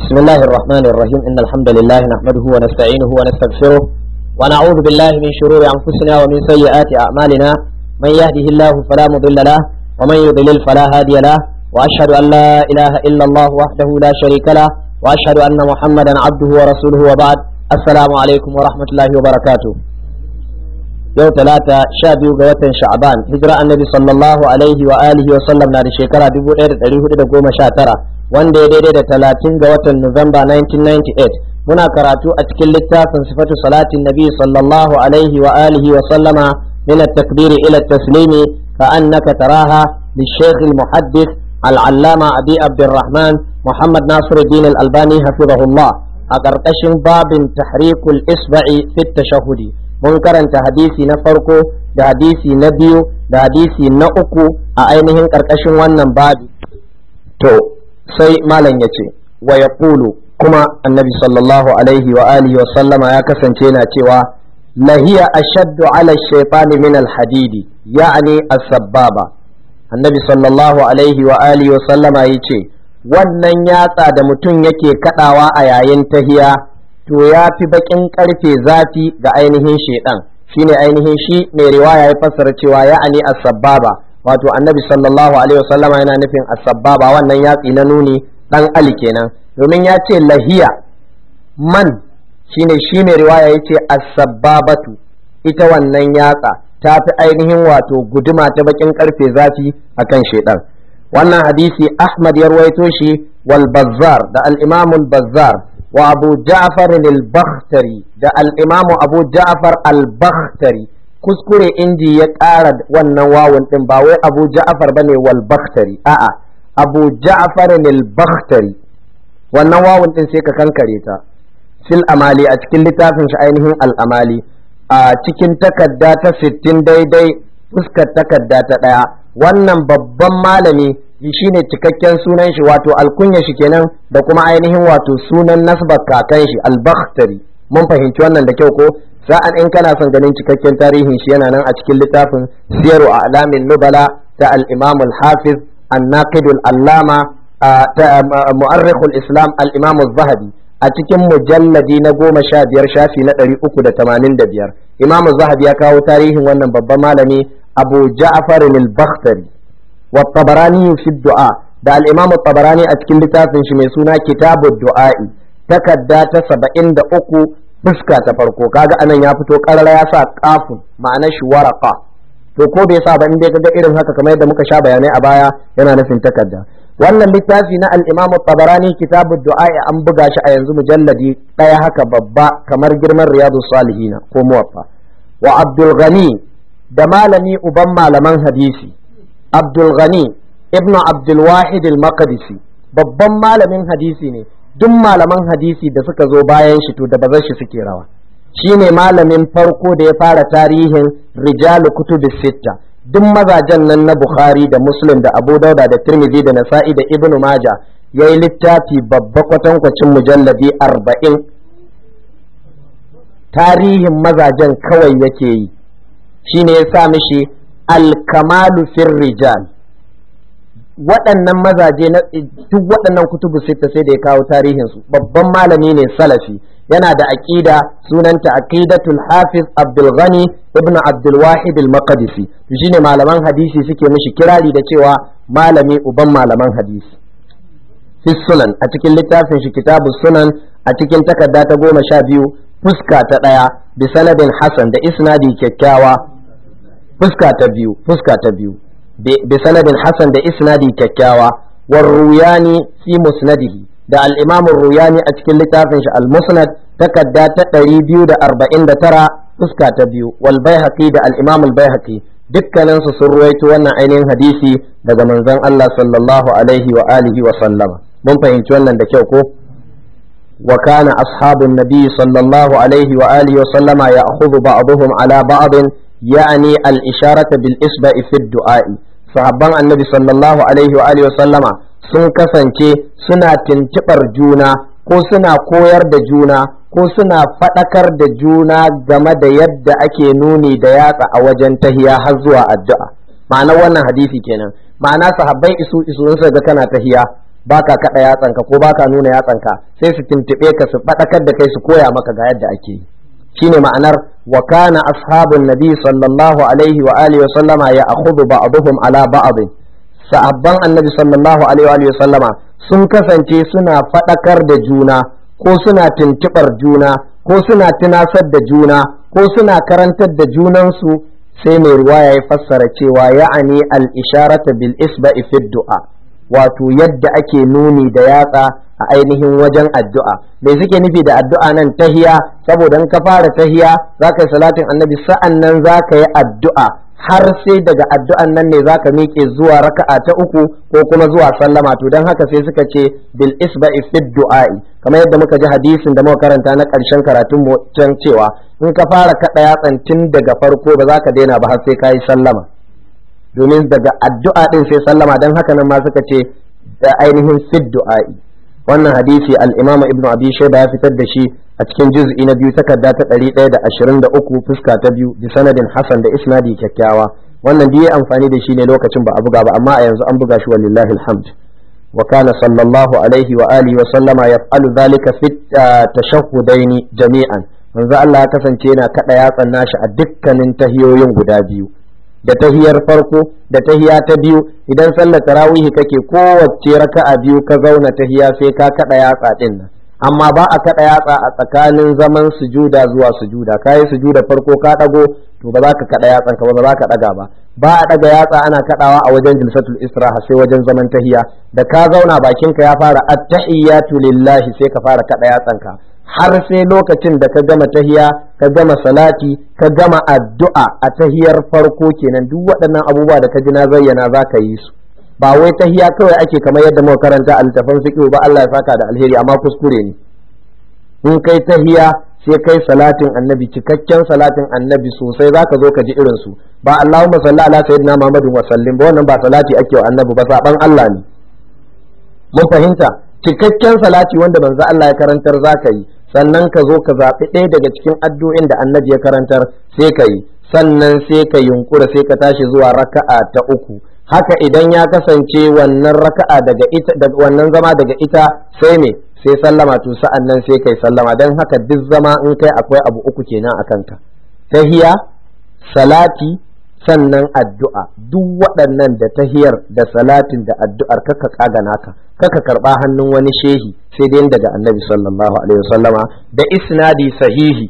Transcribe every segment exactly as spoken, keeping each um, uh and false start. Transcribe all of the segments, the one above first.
بسم الله الرحمن الرحيم إن الحمد لله نحمده ونستعينه ونستغفره ونعوذ بالله من شرور أنفسنا ومن سيئات أعمالنا من يهده الله فلا مضل له ومن يضلل فلا هادي له وأشهد أن لا إله إلا الله وحده لا شريك له وأشهد أن محمدا عبده ورسوله وبعد السلام عليكم ورحمة الله وبركاته. yau talata sha biyu ga watan sha'ban hijira annabi sallallahu alaihi wa alihi wa sallam na da shekara dubu ɗaya da ɗari hudu da goma sha tara wanda ya daidai da talatin ga watan Nuwamba nineteen ninety-eight. Muna karatu a cikin littafin sifatu salatin nabi sallallahu alaihi wa alihi wa sallama min at-takbir ila at-taslimi ka annaka taraha للشيخ المحدث العلامة أبي عبد الرحمن محمد ناصر الدين الألباني حفظه الله أقرقشن باب تحريك الإصبع في التشهد. mun karanta hadisi na farko da hadisi na biyu da hadisi na uku a ainihin ƙarƙashin wannan babi. To sai malam ya ce wa ya kuma annabi sallallahu alaihi wa alihi wa sallama ya kasance yana cewa lahiya ashaddu ala shaytani min alhadidi ya'ani as-sabbaba. Annabi sallallahu alaihi wa alihi wa sallama ya ce wannan yatsa da mutum yake kadawa a yayin tahiya to ya fi bakin karfe zafi ga ainihin shedan shine ainihin shi mai riwaya ya fassara cewa ya'ani as-sabbaba, wato annabi sallallahu alaihi wasallama yana nufin as-sabbaba wannan yatsi na nuni dan ali kenan, domin ya ce lahiya man shine shi mai riwaya yace as-sabbabatu ita wannan yatsa ta fi ainihin wato guduma ta bakin karfe zafi akan shedan. Wannan hadisi Ahmad ya rawaito shi wal Bazzar da al-Imam al-Bazzar wa Abu Ja'far al-Bakhtari da al-Imam Abu Ja'far al-Bakhtari. Kuskure inji ya ƙara wannan wawun din, ba wai Abu Ja'far bane wal Bakhtari, a'a Abu Ja'far al-Bakhtari. Wannan wawun din sai ka kankare ta fil amali a cikin littafin shi ainihin al-amali a cikin takarda ta sittin daidai fuskar takarda ta daya. Wannan babban malami shine cikakken sunan shi wato alkunya shi kenan da kuma ainihin wato sunan nasbar kakan shi al-Bakhtari. Mun fahimci wannan da kyau ko? Sa'an in kana son ganin cikakken tarihin shi yana nan a cikin littafin Siyaru A'lamin Nubala ta al-Imam al-Hafiz an-Naqid al-Allama ta Mu'arrikh al-Islam al-Imam az-Zahabi a cikin mujalladi na goma sha biyar shafi na ɗari uku da tamanin da biyar. Imam az-Zahabi ya kawo tarihin wannan babban malami Abu Ja'far al-Bakhtari wa Tabarani fi du'a da al-Imam Tabarani a cikin littafin shi mai suna Kitabud Du'a'i takadda ta saba'in da uku fuska ta farko. Kaga anan ya fito karara ya sa qafun ma'anar shi waraqa, to ko bai sa ba in dai kaga irin haka kamar yadda muka sha bayanai a baya yana nufin takadda. Wannan littafi na al-Imam Tabarani Kitabud Du'a'i an buga shi a yanzu mujalladi daya haka babba kamar girman Riyadus Salihin ko Muwaffa. Wa Abdul Ghani da malami uban malaman hadisi Abdul Ghani ibn Abdul Wahid al-Maqdisi babban malamin hadisi ne. Duk malaman hadisi da suka zo bayan shi to da bazar shi suke rawa. Shine malamin farko da ya fara tarihin rijalu kutubis sitta, duk mazajen nan na Bukhari da Muslim da Abu Dauda da Tirmidhi da Nasa'i da Ibn Majah yayi littafi babba kwatankwacin mujalladi arba'in tarihin mazajen kawai yake yi. Shine ya sa mishi al-kamalu fir rijal. Waɗannan mazaje na duk waɗannan kutubu sita sai da ya kawo tarihin su. Babban malami ne salafi, yana da aqida sunanta aqidatul hafiz Abdul Ghani ibn Abdul Wahid al-Maqdisi. Shine malaman hadisi suke mishi kirari da cewa malami uban malaman hadisi. Fi sunan a cikin littafin shi kitabus sunan a cikin takarda ta goma sha biyu fuska ta ɗaya bi sanadin hasan da isnadi kyakkyawa. Fuska ta biyu fuska ta biyu bi sanadin hasan da isnadi kyakkyawa. War Ruyani fi musnadihi da al-Imam Ruyani a cikin littafin shi al-Musnad takadda ta ɗari biyu da arba'in da tara fuska ta biyu. Wal Baihaqi da al-Imam al-Baihaqi dukkanin su sun ruwaito wannan ainihin hadisi daga manzon Allah sallallahu alaihi wa alihi wa sallama. Mun fahimci wannan da kyau ko? Wa kana ashabun nabi sallallahu alaihi wa alihi wa sallama ya'khudhu ba'dhum ala ba'd يعني الإشارة بالإصبع في الدعاء. sahabban annabi sallallahu alaihi wa alihi wa sallama sun kasance suna tintibar juna ko suna koyar da juna ko suna fadakar da juna game da yadda ake nuni da yatsa a wajen tahiya har zuwa addu'a. Ma'ana wannan hadisi kenan, ma'ana sahabbai isu isu sun ga kana tahiya baka kada yatsanka ko baka nuna yatsanka sai su tuntube ka su fadakar da kai su koya maka ga yadda ake yi shine ma'anar wa kana ashabun nabi sallallahu alaihi wa alihi wa sallama ya akhudhu ba'dhum ala ba'd sahabban annabi sallallahu alaihi wa sallama sun kasance suna fadakar da juna ko suna tuntubar juna ko suna tunasar da juna ko suna karantar da junansu sai mai ruwaya ya fassara cewa ya'ani al-isharata bil isba'i fi du'a wato yadda ake nuni da yatsa a ainihin wajen addu'a me suke nufi da addu'a nan tahiya saboda in ka fara tahiya zaka yi salatin annabi sa'an nan zaka yi addu'a har sai daga addu'an nan ne zaka miƙe zuwa raka'a ta uku ko kuma zuwa sallama to dan haka sai suka ce bil isba'i fi du'a'i kamar yadda muka ji hadisin da muka karanta na ƙarshen karatun mu can cewa in ka fara kada yatsan tun daga farko ba za ka daina ba har sai ka yi sallama domin daga addu'a din sai sallama dan haka nan ma suka ce da ainihin fi du'a'i wannan hadisi al-Imam Ibn Abi Shayba ya fitar da shi a cikin juz'i na biyu takarda ta ɗari ɗaya da ashirin da uku fuska ta biyu bi sanadin hasan da isnadi kyakkyawa wannan dai amfani da shi ne lokacin ba a buga ba amma a yanzu an buga shi walillahi alhamd wa kana sallallahu alaihi wa alihi wa sallama yaf'alu dhalika fi tashahhudaini jami'an manzo Allah ya kasance yana kada yatsan nashi a dukkanin tahiyoyin guda biyu da tahiyar farko da tahiya ta biyu idan sallar tarawih kake kowace raka'a biyu ka zauna tahiya sai ka kada yatsa din nan amma ba a kada yatsa a tsakanin zaman sujuda zuwa sujuda kai sujuda farko ka dago to ba za ka kada yatsan ka ba ba za ka daga ba ba a daga yatsa ana kadawa a wajen jilsatul istiraha sai wajen zaman tahiya da ka zauna bakin ka ya fara at-tahiyatu lillahi sai ka fara kada yatsan ka har sai lokacin da ka gama tahiya ka gama salati ka gama addu'a a tahiyar farko kenan duk waɗannan abubuwa da ka ji na zayyana za ka yi su ba wai tahiya kawai ake kamar yadda muka karanta a littafin fiqh ba Allah ya saka da alheri amma kuskure ne in kai tahiya sai kai salatin annabi cikakken salatin annabi sosai zaka zo ka ji irin su ba Allahumma salli ala sayyidina Muhammadin wa sallim ba wannan ba salati ake wa annabi ba saban Allah ne mun fahimta cikakken salati wanda manzo Allah ya karantar zaka yi sannan ka zo ka zaɓi ɗaya daga cikin addu'o'in da annabi ya karantar sai ka yi sannan sai ka yunkura sai ka tashi zuwa raka'a ta uku haka idan ya kasance wannan raka'a daga ita daga wannan zama daga ita sai me sai sallama to sa'an nan sai kai sallama dan haka duk zama in kai akwai abu uku kenan a kanka tahiya salati sannan addu'a duk waɗannan da tahiyar da salatin da addu'ar kaka kaga naka kaka karba hannun wani shehi sai dai daga annabi sallallahu alaihi wasallama da isnadi sahihi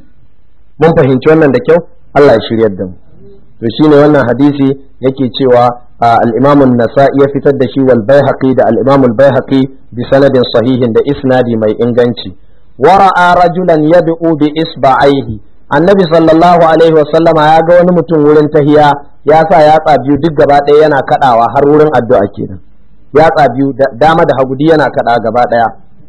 mun fahimci wannan da kyau Allah ya shiryar da mu to shine wannan hadisi yake cewa al-Imam an-Nasa'i ya fitar da shi wal Baihaqi da al-Imam al-Baihaqi bi sanadin sahihin da isnadi mai inganci wa ra'a rajulan yad'u bi isba'aihi annabi sallallahu alaihi wasallama ya ga wani mutum wurin tahiya ya sa yatsa biyu duk gaba ɗaya yana kadawa har wurin addu'a kenan yatsa biyu dama da hagudi yana kada gaba ɗaya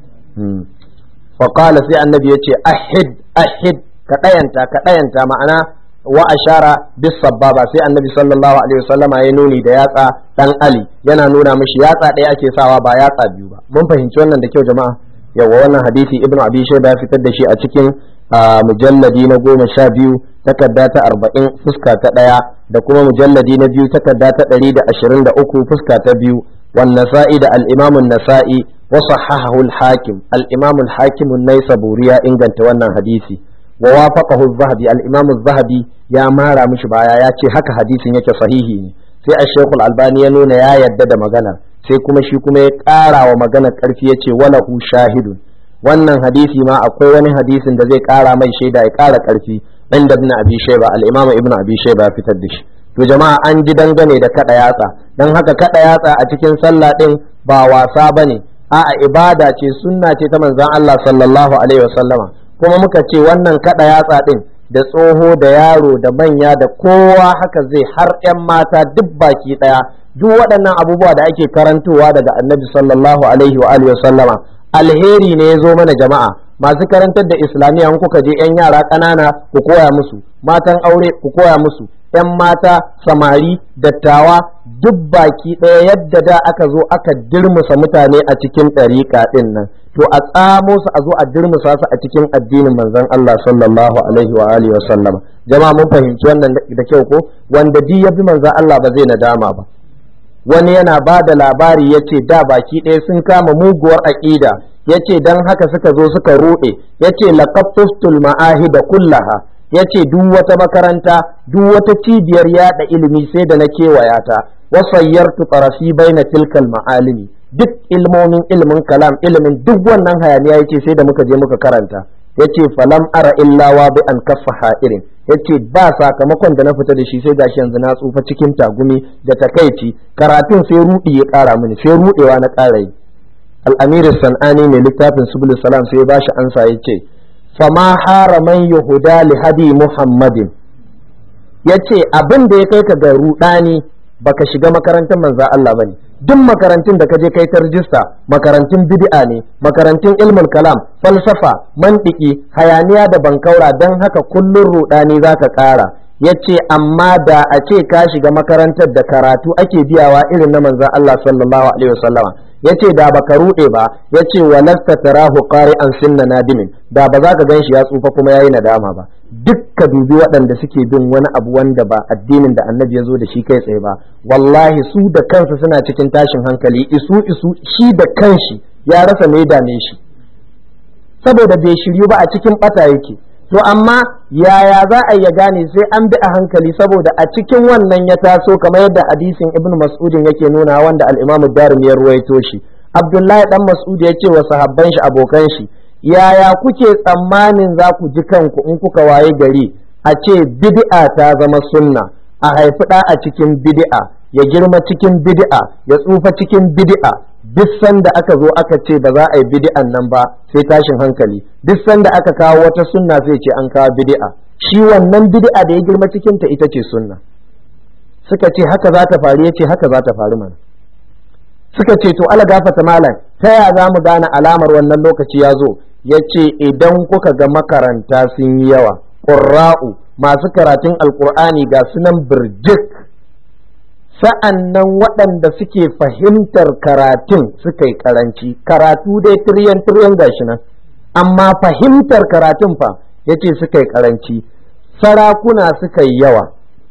fa qala sai annabi yace ahid ahid ka dayanta ka dayanta ma'ana wa ashara bis sababa sai annabi sallallahu alaihi wasallama ya nuni da yatsa dan Ali yana nuna mishi yatsa ɗaya ake sawa ba yatsa biyu ba mun fahimci wannan da kyau jama'a yawa wannan hadisi ibnu abi shayba ya fitar da shi a cikin a mujalladi na goma sha biyu takarda ta arba'in fuska ta ɗaya da kuma mujalladi na biyu takarda ta ɗari da ashirin da uku fuska ta biyu wan nasa'i da al-imamun nasa'i wa sahahahu al-hakim al-imamul hakim an-naisaburi ya inganta wannan hadisi wa wafaqahu az-zahabi al-imam az-zahabi ya mara mishi baya ya ce haka hadisin yake sahihi ne sai ash-shaykh al-albani ya nuna ya yadda da magana sai kuma shi kuma ya ƙara wa magana ƙarfi yace walahu shahidun wannan hadisi ma akwai wani hadisin da zai ƙara mai shaida ya ƙara ƙarfi inda ibn abi shayba al-imam ibn abi shayba fitar da shi to jama'a an ji dangane da kada yatsa dan haka kada yatsa a cikin sallah din ba wasa bane a'a ibada ce sunna ce ta manzon Allah sallallahu alaihi wasallama kuma muka ce wannan kada yatsa din da tsoho da yaro da manya da kowa haka zai har ƴan mata duk baki daya duk waɗannan abubuwa da ake karantowa daga annabi sallallahu alaihi wa alihi wasallama alheri ne ya zo mana jama'a masu karantar da islamiyya in kuka je yan yara ƙanana ku koya musu matan aure ku koya musu yan mata samari dattawa duk baki ɗaya yadda da aka zo aka dirmusa mutane a cikin ɗariƙa ɗin nan to a tsamo su a zo a dirmusa su a cikin addinin manzon Allah sallallahu alaihi wa alihi wa sallama jama'a mun fahimci wannan da kyau ko wanda duk ya bi manzon Allah ba zai nadama ba wani yana ba da labari ya ce da baki ɗaya sun kama muguwar aƙida, ya ce don haka suka zo suka ruɗe, ya ce laqad tuftul ma'ahida kullaha, ya ce duk wata makaranta duk wata cibiyar yada ilimi sai da na kewaya ta, wasayyartu tarafi baina tilkal ma'alimi, duk ilmomin ilimin kalam ilimin duk wannan hayaniya yace sai da muka je muka karanta, yace falam ara illa wa bi an kaffa ha'irin, yace ba sakamakon da na fita da shi sai gashi yanzu na tsufa cikin tagumi da takaici, karatun sai rudi ya kara mini sai rudewa na kara yi. al-amir sanani ne littafin subul salam sai ya bashi ansa yace fama haraman yahuda li hadi muhammadin, yace abin da ya kai ka ga rudani baka shiga makarantar manzo Allah bane, duk makarantun da ka je kai ta rijista makarantun bid'a ne, makarantun ilmul kalam, falsafa, mantiki, hayaniya da bankaura, dan haka kullun rudani zaka kara. yace amma da a ce ka shiga makarantar da karatu ake biyawa irin na manzon Allah sallallahu alaihi wasallama, yace da baka rude ba, yace walasta tarahu qari'an sinna nadimin, da ba za ka ganshi ya tsufa kuma yayi nadama ba. Duk ka dubi waɗanda suke bin wani abu wanda ba addinin da annabi ya zo da shi kai tsaye ba, wallahi su da kansu suna cikin tashin hankali, isu isu shi da kanshi ya rasa me dame shi saboda bai shiryu ba, a cikin bata yake. To amma yaya za a ya gane sai an bi a hankali, saboda a cikin wannan ya taso kamar yadda hadisin Ibn Mas'udin yake nuna wanda al-Imam ad-Darimi ya ruwaito shi. Abdullahi dan Mas'ud ya ce wa sahabban shi abokan shi, yaya kuke tsammanin za ku ji kanku in kuka waye gari a ce bid'a ta zama sunna, a haifi ɗa a cikin bid'a, ya girma cikin bid'a, ya tsufa cikin bid'a, duk sanda aka zo aka ce ba za a yi bid'an nan ba sai tashin hankali, duk sanda aka kawo wata sunna sai ce an kawo bid'a, shi wannan bid'a da ya girma cikin ta ita ce sunna. Suka ce haka za ta faru, yace haka za ta faru mana. Suka ce to ala gafata malam, ta ya za mu gane alamar wannan lokaci ya zo? Yace idan kuka ga makaranta sun yi yawa, qurra'u masu karatun alqur'ani ga sunan birjik, sa'an nan waɗanda suke fahimtar karatun suka yi karanci, karatu dai tiryan tiryan gashi nan, amma fahimtar karatun fa yace suka yi karanci, sarakuna suka yi yawa,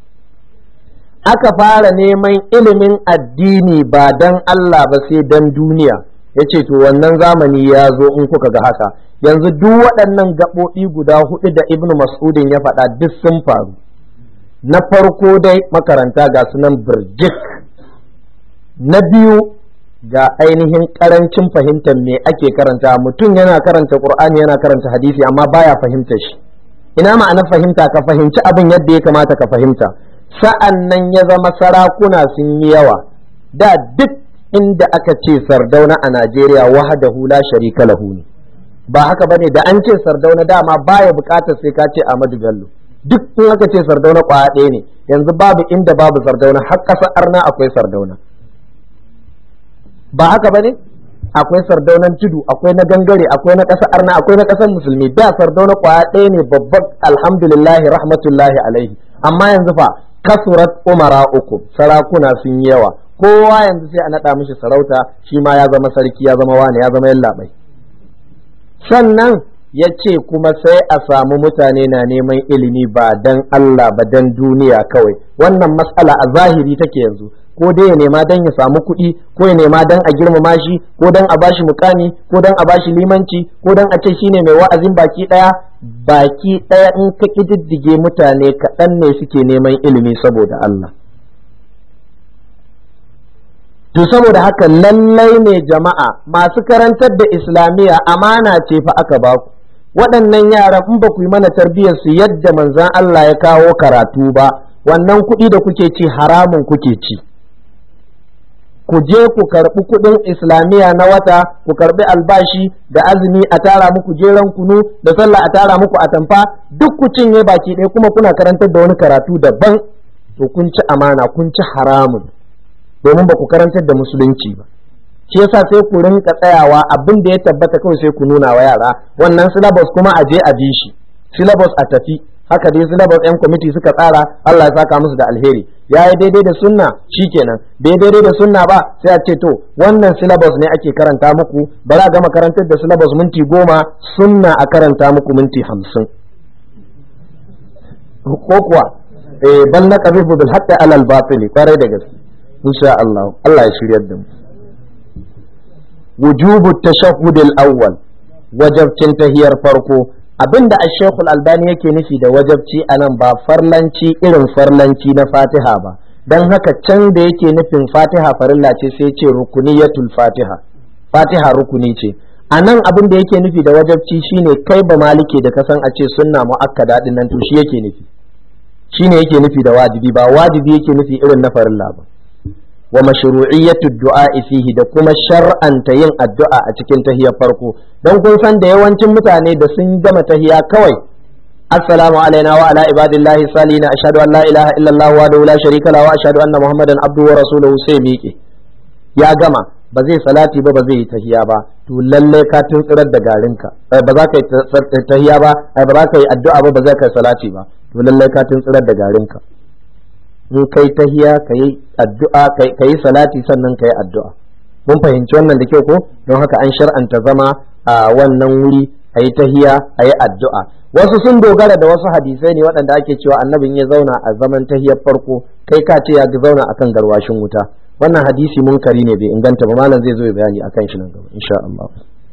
aka fara neman ilimin addini ba dan Allah ba sai dan duniya, yace to wannan zamani ya zo in kuka ga haka. Yanzu duk waɗannan gaɓoɓi guda huɗu da Ibn Mas'udin ya faɗa duk sun faru. Na farko dai makaranta ga sunan birjik, na biyu ga ainihin karancin fahimtar me ake karanta, mutum yana karanta Qur'ani yana karanta hadisi amma baya fahimtar shi. Ina ma'anar fahimta? Ka fahimci abin yadda ya kamata ka fahimta. Sa'an nan ya zama sarakuna sun yi yawa, da duk inda aka ce Sardauna a Najeriya wahdahu la sharika lahu ne, ba haka bane, da an ce Sardauna dama baya bukatar sai ka ce Ahmadu Bello, duk in aka ce Sardauna kwaya ɗaya ne, yanzu babu inda babu Sardauna, har ƙasar Arna akwai Sardauna, ba haka bane? Akwai Sardaunan tudu, akwai na gangare, akwai na ƙasar Arna, akwai na ƙasar musulmi. Da Sardauna kwaya ɗaya ne babban, alhamdulillahi rahmatullahi alaihi. Amma yanzu fa kasurat umara uku, sarakuna sun yi yawa, kowa yanzu sai a naɗa mishi sarauta, shi ma ya zama sarki, ya zama wani, ya zama yallaɓai. Sannan ya ce kuma sai a samu mutane na neman ilimi ba dan Allah ba dan duniya kawai. Wannan matsala a zahiri take yanzu, ko dai ya nema dan ya samu kuɗi, ko ya nema dan a girmama shi, ko dan a bashi mukami, ko dan a bashi limanci, ko dan a ce shine mai wa'azin baki ɗaya. Baki ɗaya in ka ƙididdige mutane kaɗan ne suke neman ilimi saboda Allah. To saboda haka lallai ne jama'a masu karantar da Islamiyya amana ce fa aka baku. Waɗannan yaran in ba ku yi mana tarbiyyar su yadda manzon Allah ya kawo karatu ba, wannan kuɗi da kuke ci haramun kuke ci. Ku je ku karɓi kuɗin Islamiyya na wata, ku karɓi albashi da azumi a tara muku jeran kunu da sallah a tara muku atamfa, duk ku cinye baki ɗaya kuma kuna karantar da wani karatu daban, to kun ci amana, kun ci haramun, domin ba ku karantar da musulunci ba. Shi yasa sai ku rinka tsayawa abin da ya tabbata kawai sai ku nuna wa yara, wannan syllabus kuma a je a bi shi, syllabus a tafi, haka dai syllabus yan kwamiti suka tsara, Allah ya saka musu da alheri. Ya yi daidai da sunna shikenan, bai daidai da sunna ba sai a ce to wannan syllabus ne ake karanta muku, ba za a gama karantar da syllabus minti goma, sunna a karanta muku minti hamsin. Ko kuwa eh bal naqbihu bil haqqi alal batil, kwarai da gaske. insha Allah Allah ya shiryar da mu. wujubu tashahhud al-awwal, wajabcin tahiyar farko. Abinda Ash-Shaykh Al-Albani yake nufi da wajabci anan ba farlanci irin farlanci na Fatiha ba, dan haka can da yake nufin Fatiha farilla ce sai ce rukuniyatul Fatiha, Fatiha rukuni ce. Anan abin da yake nufi da wajabci shine kai ba malike da kasan a ce sunna muakkada din nan to shi yake nufi, shine yake nufi da wajibi, ba wajibi yake nufi irin na farilla ba. wa mashru'iyyatu du'a fihi, da kuma shar'anta yin addu'a a cikin tahiyar farko. Don kun san da yawancin mutane da sun gama tahiya kawai assalamu alaina wa ala ibadillahi salina ashhadu an la ilaha illallah wa la sharika lahu wa ashhadu anna muhammadan abduhu wa rasuluhu sai miƙe ya gama, ba zai salati ba ba zai yi tahiya ba, to lalle ka tuntsirar da garinka. ba za ka yi tahiya ba ba za ka yi addu'a ba ba za ka yi salati ba, to lalle ka tuntsirar da garinka. in kai tahiya ka yi addu'a ka yi salati sannan ka yi addu'a. Mun fahimci wannan da kyau ko? Don haka an shar'anta zama a wannan wuri a yi tahiya a yi addu'a. Wasu sun dogara da wasu hadisai ne waɗanda ake cewa annabin ya zauna a zaman tahiyar farko kai ka ce ya zauna akan garwashin wuta. Wannan hadisi munkari ne bai inganta ba, malam zai zo ya bayani akan shi nan gaba insha Allah.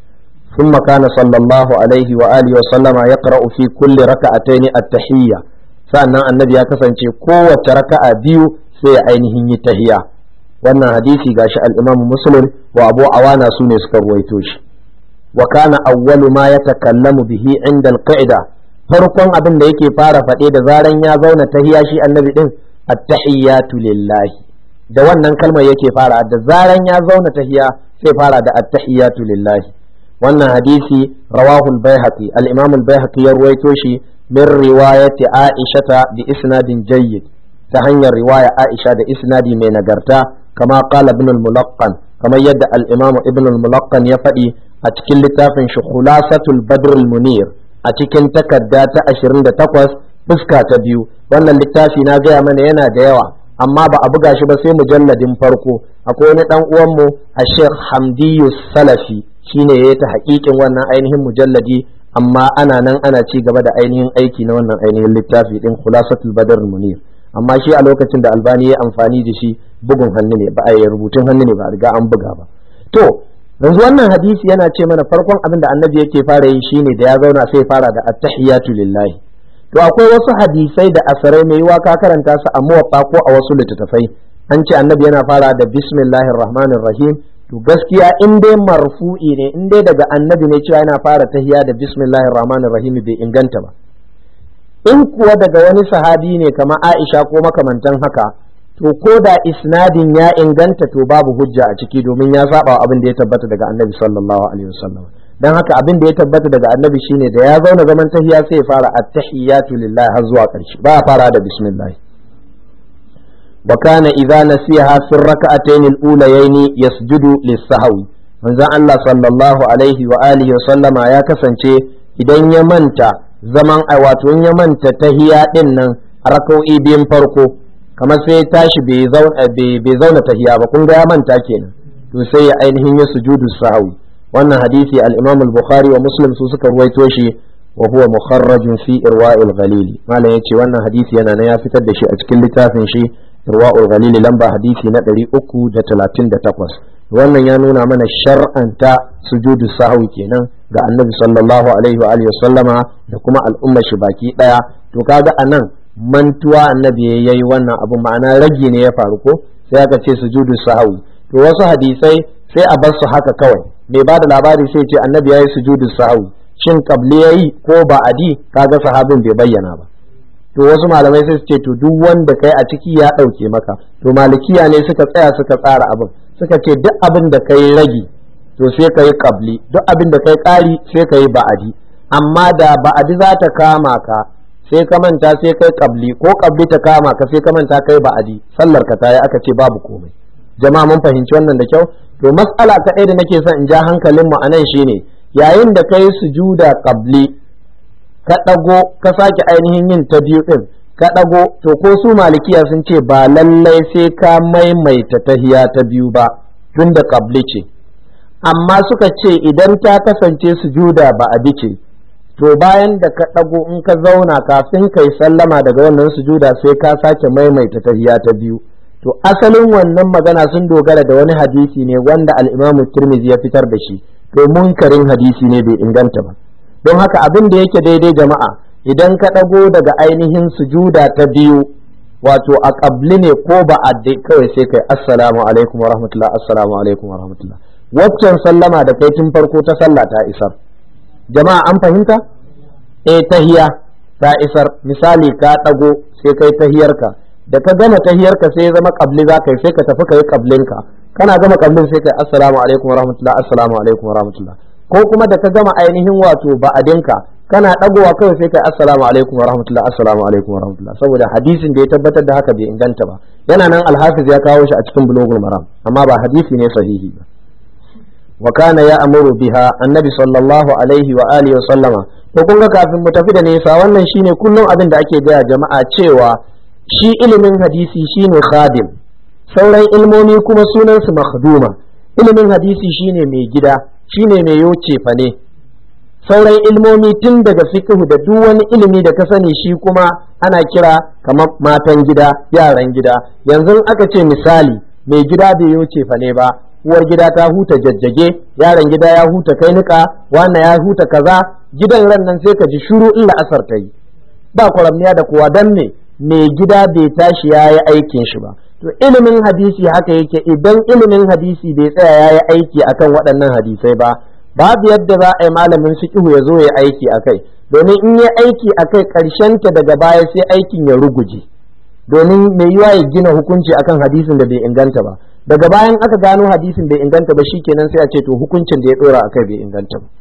ثم كان صلى الله عليه وآله وسلم يقرأ في كل ركعتين التحية. sannan annabi ya kasance kowace raka'a biyu sai ainihin yi tahiya. Wannan hadisi gashi al-Imam Muslim wa Abu Awana su ne suka ruwaito shi. Wa kana awwalu ma yatakallamu bihi inda al-qa'ida, farkon abin da yake fara faɗe da zaran ya zauna tahiya shi annabi din at-tahiyyatu lillahi, da wannan kalmar yake fara, da zaran ya zauna tahiya sai fara da at-tahiyyatu lillahi. Wannan hadisi rawahu al-Baihaqi, al-Imam al-Baihaqi ya ruwaito shi min riwayati Aisha bi isnadin jayyid, ta hanyar riwaya Aisha da isnadi mai nagarta, kama qala ibn al-Mulaqqan, kamar yadda al-Imam ibn al-Mulaqqan ya faɗi a cikin littafin shi Khulasatul Badr al-Munir a cikin takarda ta ashirin da takwas fuska ta biyu. Wannan littafi na gaya mana yana da yawa amma ba a buga shi ba sai mujalladin farko. Akwai wani dan uwanmu a Sheikh Hamdiyu Salafi shine ya ta haƙiƙin wannan ainihin mujalladi, amma ana nan ana ci gaba da ainihin aiki na wannan ainihin littafi din Khulasatul Badr al-Munir, amma shi a lokacin da Albani ya amfani da shi bugun hannu ne, ba a yi rubutun hannu ne, ba a riga an buga ba. To yanzu wannan hadisi yana ce mana farkon abin da annabi yake fara yi shine da ya zauna sai fara da at-tahiyatu lillahi. To akwai wasu hadisai da asarai mai yiwa ka karanta su a muwatta ko a wasu littattafai, an ce annabi yana fara da bismillahir rahmanir rahim. To gaskiya in dai marfu'i ne, in dai daga annabi ne cewa yana fara tahiya da bismillahir rahmanir rahim bai inganta ba. In kuwa daga wani sahabi ne kamar Aisha ko makamantan haka, to ko da isnadin ya inganta to babu hujja a ciki, domin ya saba abin da ya tabbata daga annabi sallallahu alaihi wasallam. Dan haka abin da ya tabbata daga annabi shine da ya zauna zaman tahiya sai ya fara at-tahiyatu lillahi har zuwa ƙarshe, ba ya fara da bismillah. wa kana idza nasiha fi rak'atayn al-ulayayn yasjudu lis-sahwi. Manzon Allah sallallahu alaihi wa alihi wa sallama ya kasance idan ya manta zaman ai wato in ya manta tahiya din nan a rak'o'i biyun farko, kamar sai ya tashi bai zauna bai zauna tahiya ba, kun ga ya manta kenan, to sai ya ainihin ya sujudu sahwi. Wannan hadisi al-Imam al-Bukhari wa Muslim su suka ruwaito shi, wa huwa mukharrajun fi irwa'il ghalili. Malam yace wannan hadisi yana nan ya fitar da shi a cikin littafin shi irwa'ul ghalili, lamba hadisi na ɗari uku da talatin da takwas. Wannan ya nuna mana shar'anta sujudu sahwi kenan ga annabi sallallahu alaihi wa alihi sallama da kuma al'ummar shi baki daya. To kaga anan mantuwa annabi yayi wannan abu, ma'ana rage ne ya faru ko sai aka ce sujudu sahwi. To wasu hadisai sai a bar su haka kawai, mai ba da labari sai ce annabi yayi sujudu sahwi, shin qabli yayi ko ba'adi, kaga sahabin bai bayyana ba. To wasu malamai sai su ce to duk wanda kai a ciki ya dauke maka. To malikiya ne suka tsaya suka tsara abin, suka ce duk abin da kai ragi to sai kai qabli, duk abin da kai ƙari sai kai ba'adi. Amma da ba'adi za ta kama ka sai ka manta sai kai qabli, ko qabli ta kama ka sai ka manta kai ba'adi, sallar ka tayi, aka ce babu komai. Jama'a mun fahimci wannan da kyau. To mas'ala ta ɗaya da nake son in ja hankalin mu anan shine, yayin da kai sujuda qabli ka ɗago ka sake ainihin yin ta biyu ɗin ka ɗago, to ko su malikiya sun ce ba lallai sai ka maimaita tahiya ta biyu ba tun da qabli ce, amma suka ce idan ta kasance sujuda ba a ce, to bayan da ka ɗago in ka zauna kafin kai sallama daga wannan sujuda sai ka sake maimaita tahiya ta biyu. to asalin wannan magana sun dogara da wani hadisi ne wanda al-Imam Tirmidhi ya fitar da shi, to munkarin hadisi ne bai inganta ba. don haka abin da yake daidai jama'a, idan ka ɗago daga ainihin sujuda ta biyu, wato a ƙabli ne ko ba a kawai sai kai assalamu alaikum wa rahmatullah, assalamu alaikum wa rahmatullah. Waccan sallama da kai tun farko ta sallah ta isar. Jama'a an fahimta? Eh, tahiya ta isar. Misali ka ɗago sai kai tahiyarka, da ka gama tahiyarka sai ya zama ƙabli za ka yi, sai ka tafi ka yi ƙablinka. Kana gama ƙablin sai kai assalamu alaikum wa rahmatullah, assalamu alaikum wa rahmatullah. Ko kuma da ka gama ainihin wato ba'adinka, kana dagowa kawai sai kai assalamu alaikum wa rahmatullah, assalamu alaikum wa rahmatullah, saboda hadisin da ya tabbatar da haka bai inganta ba. Yana nan Al-Hafiz ya kawo shi a cikin Bulughul Maram, amma ba hadisi ne sahihi ba. Wa kana ya'muru biha annabi sallallahu alaihi wa alihi wa sallama. To kun ga kafin mu tafi da nesa, wannan shine kullum abin da ake gaya jama'a cewa shi ilimin hadisi shine khadim, sauran ilmomi kuma sunan su makhduma. Ilimin hadisi shine mai gida, shine mai yoce fa ne. Sauran ilmomi tun daga fiqhu da duk wani ilimi da ka sani shi kuma ana kira kamar matan gida, yaran gida. Yanzu aka ce misali mai gida bai yoce fa ne ba, uwar gida ta huta jajjage, yaron gida ya huta kai nika, wannan ya huta kaza, gidan ran nan sai ka ji shiru in la'asar ta yi, ba kwaramniya da kowa. Dan me mai gida bai tashi ya yi aikin shi ba. To ilimin hadisi haka yake, idan ilimin hadisi bai tsaya ya yi aiki akan waɗannan hadisai ba, babu yadda za a yi malamin fiqhu ya zo ya aiki akai, domin in ya aiki akai ta daga baya sai aikin ya ruguje, domin mai yiwa ya gina hukunci akan hadisin da bai inganta ba, daga bayan aka gano hadisin bai inganta ba shikenan sai a ce to hukuncin da ya dora akai bai inganta ba.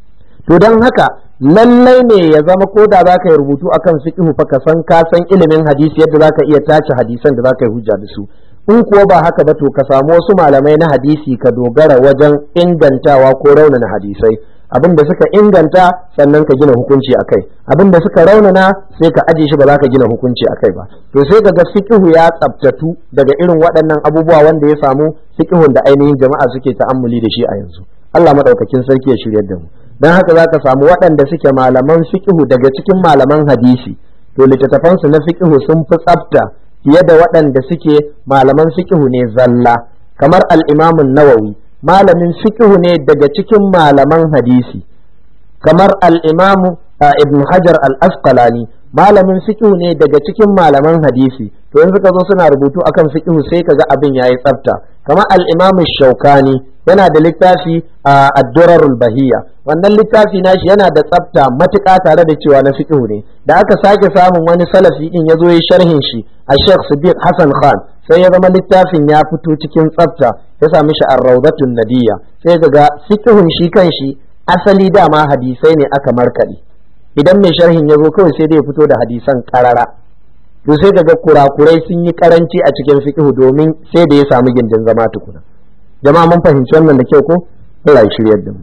To don haka lallai ne ya zama ko da za ka yi rubutu akan fiqhu fa ka san ka san ilimin hadisi yadda za ka iya tace hadisan da za ka yi hujja da su. In kuwa ba haka ba to ka samu wasu malamai na hadisi ka dogara wajen ingantawa ko raunana hadisai. Abin da suka inganta sannan ka gina hukunci akai, abin da suka raunana sai ka aje shi ba za ka gina hukunci akai ba. To sai ka ga fiqhu ya tsabtatu daga irin waɗannan abubuwa wanda ya samu fiqhun da ainihin jama'a suke ta'ammuli da shi a yanzu. Allah madaukakin sarki ya shiryar da mu. Dan haka za ka samu waɗanda suke malaman fiqhu daga cikin malaman hadisi, to littattafansu na fiqhu sun fi tsafta fiye da waɗanda suke malaman fiqhu ne zalla, kamar al-Imam an-Nawawi malamin fiqhu ne daga cikin malaman hadisi, kamar al-Imam Ibn Hajar al-Asqalani malamin fiqhu ne daga cikin malaman hadisi. To yanzu ka zo suna rubutu akan fiqhu sai kaga abin yayi tsafta. Kamar al-Imam Shawkani yana da littafi ad-Durarul Bahiyya, wannan littafi nashi yana da tsafta matuƙa tare da cewa na fiqhu ne. Da aka sake samun wani salafi din yazo yayi sharhin shi a Sheikh Siddiq Hassan Khan, sai ya zama littafin ya fito cikin tsafta, ya sami shi ar-Rawdatun Nadiyya. Sai kaga fiqhun shi kanshi asali dama hadisai ne aka markade. Idan mai sharhin ya zo kawai sai dai ya fito da hadisan karara, to sai kaga kurakurai sun yi karanci a cikin fiqhu domin sai da ya samu gindin zama tukuna. Jama'a mun fahimci wannan da kyau ko? Allah ya shiryar da mu.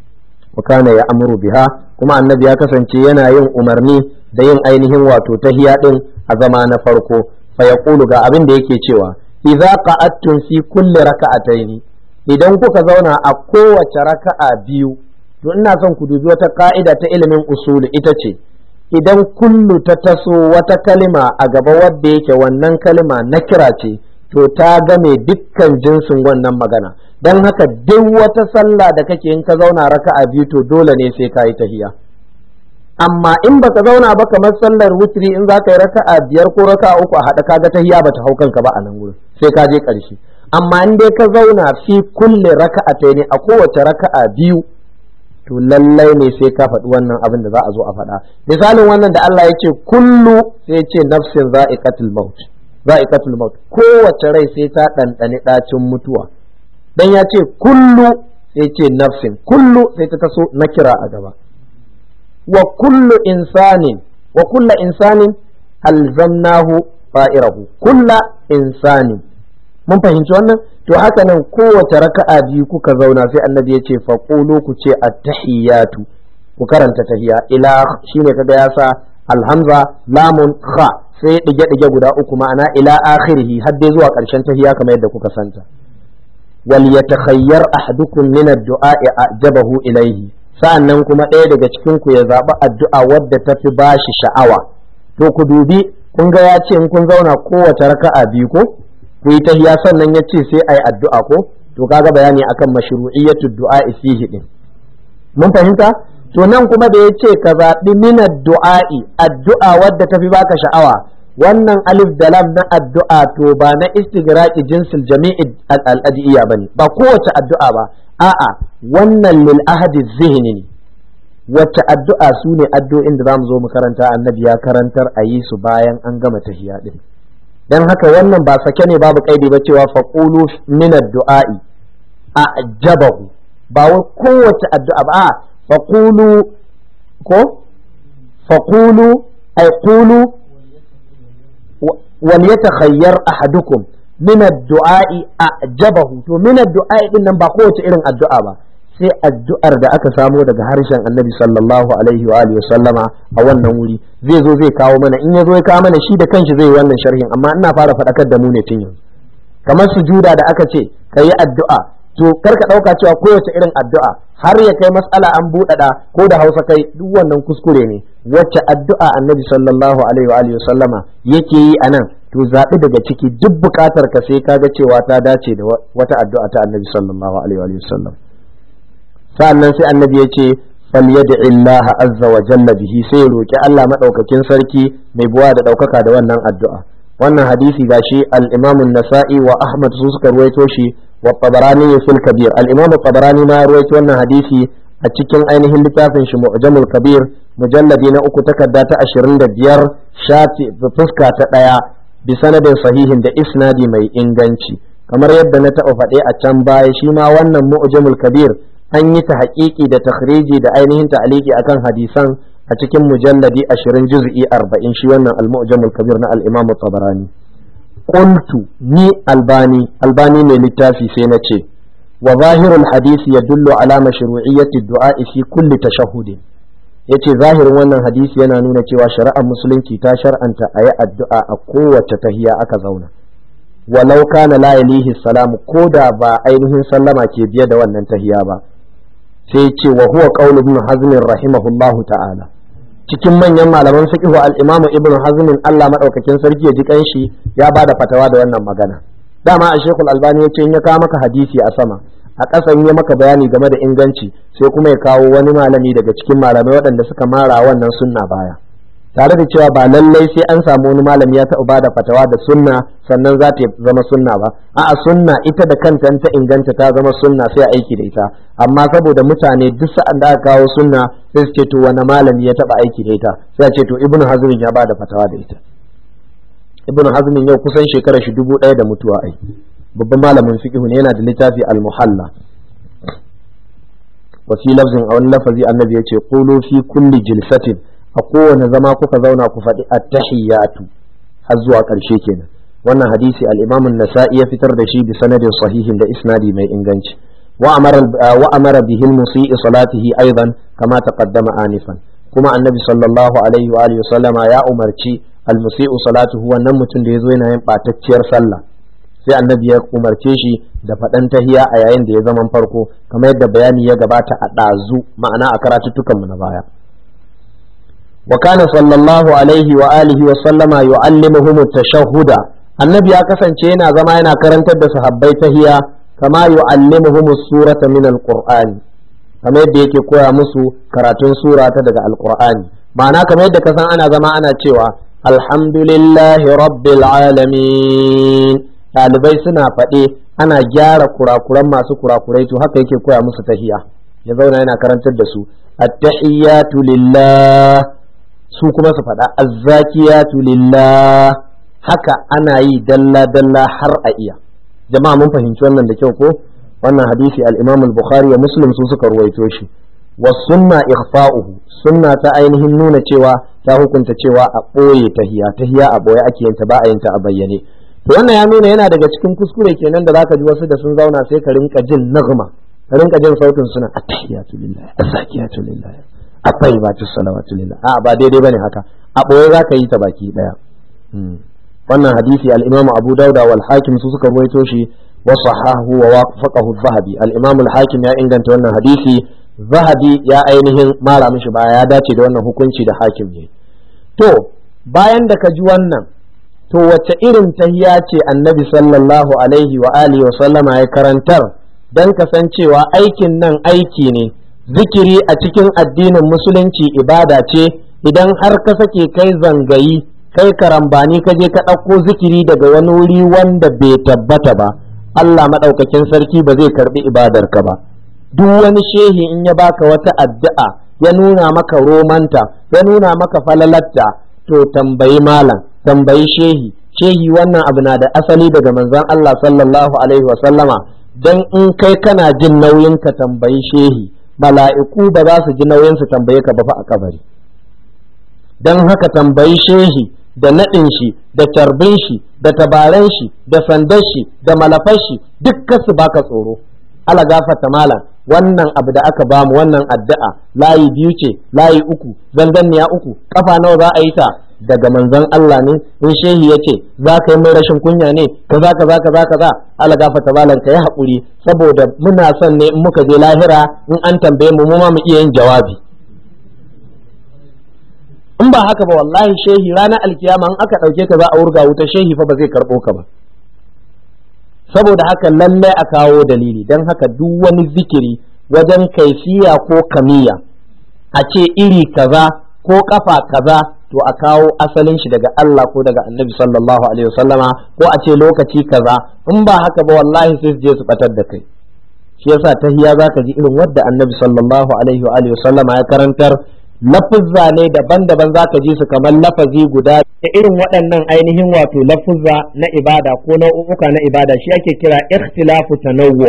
Wa kana ya amuru biha, kuma annabi ya kasance yana yin umarni da yin ainihin wato tahiya din a zama na farko. Fa yaqulu, ga abin da yake cewa, idza qa'attum fi kulli raka'ataini, idan kuka zauna a kowace raka'a biyu, to ina son ku dubi wata ka'ida ta ilimin usuli, ita ce idan kullu ta taso wata kalima a gaba wadda yake wannan kalima na kira ce, to ta game dukkan jinsin wannan magana. Don haka duk wata sallah da kake in ka zauna raka'a biyu to dole ne sai ka yi tahiya. Amma in baka zauna ba kamar sallar witri, in za ka yi raka'a biyar ko raka'a uku a haɗa kaga tahiya bata hau kanka ba a nan gurin, sai ka je ƙarshe. Amma in dai ka zauna fi kulle raka'ataini, a kowace raka'a biyu, to lallai ne sai ka faɗi wannan abin da za a zo a faɗa. Misalin wannan da Allah ya ce kullu, sai ya ce nafsin za'iqatul maut, za'iqatul maut, kowace rai sai ta ɗanɗani ɗacin mutuwa. Dan ya ce kullu sai ce nafsin, kullu sai ta taso na kira a gaba. Wa kullu insanin, wa kullu insanin alzamnahu fa'irahu, kulla insanin. Mun fahimci wannan? To haka nan kowace raka'a biyu kuka zauna sai annabi ya ce faqulu, ku ce at-tahiyyatu, ku karanta tahiyya. Ila shine kaga ya sa alhamza lamun kha, sai dige dige guda uku, ma'ana ila akhirih, har dai zuwa karshen tahiyya kamar yadda kuka santa. Wal yatakhayyar ahadukum min ad-du'a'i ajabahu ilayhi, sa'annan kuma ɗaya daga cikin ku ya zaɓi addu'a wadda tafi bashi sha'awa. To ku dubi, kun ga ya ce in kun zauna kowace raka'a biyu ko ku yi tahiya sannan ya ce sai ayi addu'a ko to kaga bayani akan mashru'iyyatu du'a fihi din mun fahimta to nan kuma da ya ce ka zaɓi min addu'a'i addu'a wadda tafi baka sha'awa wannan alif da lam na addu'a to ba na istighraqi jinsil jami'i al-adiyya bane ba kowace addu'a ba a'a wannan lil ahadi zihni ne wacce addu'a su ne addu'o'in da zamu zo mu karanta annabi ya karantar a yi su bayan an gama tahiyya din dan haka wannan ba sake ne babu kaidi ba cewa faqulu min addu'a'i a'jabahu ba wai kowace addu'a ba faqulu ko faqulu ay qulu wal yatakhayyar ahadukum min ad-du'a'i a'jabahu to min ad-du'a'i din nan ba kowace irin addu'a ba sai addu'ar da aka samo daga harshen Annabi sallallahu alaihi wa alihi sallama a wannan wuri zai zo zai kawo mana in ya zo ya kawo mana shi da kanshi zai yi wannan sharhin amma ina fara faɗakar da mu ne tun yanzu kamar sujuda da aka ce kayi addu'a to kar ka ɗauka cewa kowace irin addu'a har ya kai matsala an buɗaɗa ko da hausa kai duk wannan kuskure ne wacce addu'a annabi sallallahu alaihi wa alihi sallama yake yi a nan to zaɓi daga ciki duk buƙatar ka sai kaga cewa ta dace da wata addu'a ta annabi sallallahu alaihi wa alihi sallam sa'annan sai annabi ya ce falyad'i Allah azza wa jalla bihi sai ya roki Allah madaukakin sarki mai buwa da ɗaukaka da wannan addu'a wannan hadisi gashi al-Imam an-Nasa'i wa Ahmad su suka ruwaito shi wa Tabarani fil Kabir al-Imam Tabarani ma ruwaito wannan hadisi a cikin ainihin littafin shi Mu'jamul Kabir mujalladi na uku takarda ta ashirin da biyar shafi fuska ta daya bi sanadin sahihin da isnadi mai inganci kamar yadda na taɓa faɗe a can baya shi ma wannan Mu'jamul Kabir an yi ta haƙiƙi da takhriji da ainihin ta'aliki akan hadisan a cikin mujalladi ashirin juz'i arba'in shi wannan al-Mu'jamul Kabir na al-Imam Tabarani qultu ni albani albani ne littafi sai na ce wa zahirul hadisi yadullu ala mashru'iyyati du'a fi kulli tashahhud yace zahirin wannan hadisi yana nuna cewa shari'ar musulunci ta shar'anta ayi addu'a a kowace tahiya aka zauna walau kana la yalihi salam koda ba ainihin sallama ke biye da wannan tahiya ba sai ce wa huwa qaul ibn hazm rahimahullahu ta'ala cikin manyan malaman fiqh al-imam ibn hazm Allah madaukakin sarki ya ji kanshi ya bada fatawa da wannan magana dama a shekul albani yace in ya kawo maka hadisi a sama a ƙasan ya maka bayani game da inganci sai kuma ya kawo wani malami daga cikin malamai waɗanda suka mara wannan sunna baya tare da cewa ba lallai sai an samu wani malami ya taɓa bada fatawa da sunna sannan za ta zama sunna ba a'a sunna ita da kanta ta inganta ta zama sunna sai a aiki da ita amma saboda mutane duk sa'an da aka kawo sunna sai su ce to wani malami ya taɓa aiki da ita sai a ce to ibnu hazm ya bada fatawa da ita ibnu hazm yau kusan shekarar shi dubu ɗaya da mutuwa ai babban malamin fiqh ne yana da littafi al-muhalla wa fi lafzin a wani lafazi annabi ya ce qulu fi kulli jilsatin a kowane zama kuka zauna ku faɗi at-tahiyyatu har zuwa ƙarshe kenan wannan hadisi al-Imam an-Nasa'i ya fitar da shi bi sanadin sahihin da isnadi mai inganci wa amara wa amara bihi al-musii salatihi aidan kama taqaddama anifan kuma annabi sallallahu alaihi wa alihi sallama ya umarci al-musii salatuhu wannan mutum da yazo yana yin batacciyar sallah sai annabi ya umarce shi da faɗan tahiya a yayin da ya zaman farko kamar yadda bayani ya gabata a ɗazu ma'ana a karatuttukan mu na baya وكان صلى الله عليه وآله وسلم يعلمهم التشهد النبي kasance yana zama yana karantar da sahabbai tahiya kama yu'allimuhum as-surata min al-Qur'an kamar yadda yake koya musu karatun sura ta daga al-Qur'ani ma'ana kamar yadda kasan ana zama ana cewa alhamdulillahi rabbil alamin ɗalibai suna faɗe ana gyara kurakuran masu kurakurai to haka yake koya musu tahiya ya zauna yana karantar da su at-tahiyyatu lillah su kuma su faɗa azzakiyatu lillah haka ana yi dalla dalla har a iya jama'a mun fahimci wannan da kyau ko wannan hadisi al-Imam al-Bukhari wa Muslim su suka ruwaito shi wa sunna ikhfa'uhu sunna ta ainihin nuna cewa ta hukunta cewa a ɓoye tahiya tahiya a ɓoye ake yin ta ba a yin ta a bayyane to wannan ya nuna yana daga cikin kuskure kenan da zaka ji wasu da sun zauna sai ka rinka jin nagma ka rinka jin sautin suna attahiyatu lillah azzakiyatu lillah akwai ba ta salawatu lillah a ba daidai bane haka a boye zaka yi ta baki daya wannan hadisi al-Imam Abu Dawud wal Hakim su suka ruwaito shi wa sahahu wa wafaqahu az-Zahabi al-Imam al-Hakim ya inganta wannan hadisi Zahabi ya ainihin mara mishi baya ya dace da wannan hukunci da Hakim ne to bayan da ka ji wannan to wace irin tahiya ce annabi sallallahu alaihi wa alihi wa sallama ya karantar dan kasancewa aikin nan aiki ne, zikiri a cikin addinin musulunci ibada ce. Idan har ka sake kai zangayi kai karambani ka je ka ɗauko zikiri daga wani wuri wanda bai tabbata ba, Allah maɗaukakin sarki ba zai karɓi ibadarka ba. Duk wani shehi in ya baka wata addu'a ya nuna maka romanta ya nuna maka falalatta, to tambayi malam, tambayi shehi, shehi wannan abu na da asali daga manzon Allah sallallahu alaihi wa sallama. Dan in kai kana jin nauyin ka tambayi shehi, mala'iku ba za su ji nauyin su tambaye ka ba fa a kabari. Dan haka tambayi shehi da naɗin shi da tarbin shi da tabaran shi da sandar shi da malafar shi dukkan su baka tsoro. Ala gafata malam, wannan abu da aka bamu wannan addu'a layi biyu ce, layi uku, zanganniya uku, kafa nawa za a yi ta? Daga manzon Allah ne. In shehi ya ce za ka yi mai rashin kunya ne kaza kaza kaza kaza, ala gafata malam ka yi haƙuri, saboda muna son ne in muka je lahira in an tambaye mu mu ma mu iya yin jawabi. In ba haka ba wallahi shehi ranar alkiyama in aka ɗauke ka za a wurga wuta, shehi fa ba zai karɓo ka ba. Saboda haka lallai a kawo dalili. Don haka duk wani zikiri wajen kaifiya ko kamiya, a ce iri kaza ko kafa kaza, to a kawo asalin shi daga Allah ko daga annabi sallallahu alaihi wasallama, ko a ce lokaci kaza. In ba haka ba wallahi sai su je su batar da kai. Shi yasa tahiya zaka ji irin wadda annabi sallallahu alaihi wa alihi wasallama ya karantar, lafuzza ne daban-daban zaka ji su kamar lafazi guda. Da irin waɗannan ainihin wato lafuzza na ibada ko nau'uka na ibada shi ake kira ikhtilafu tanawwu.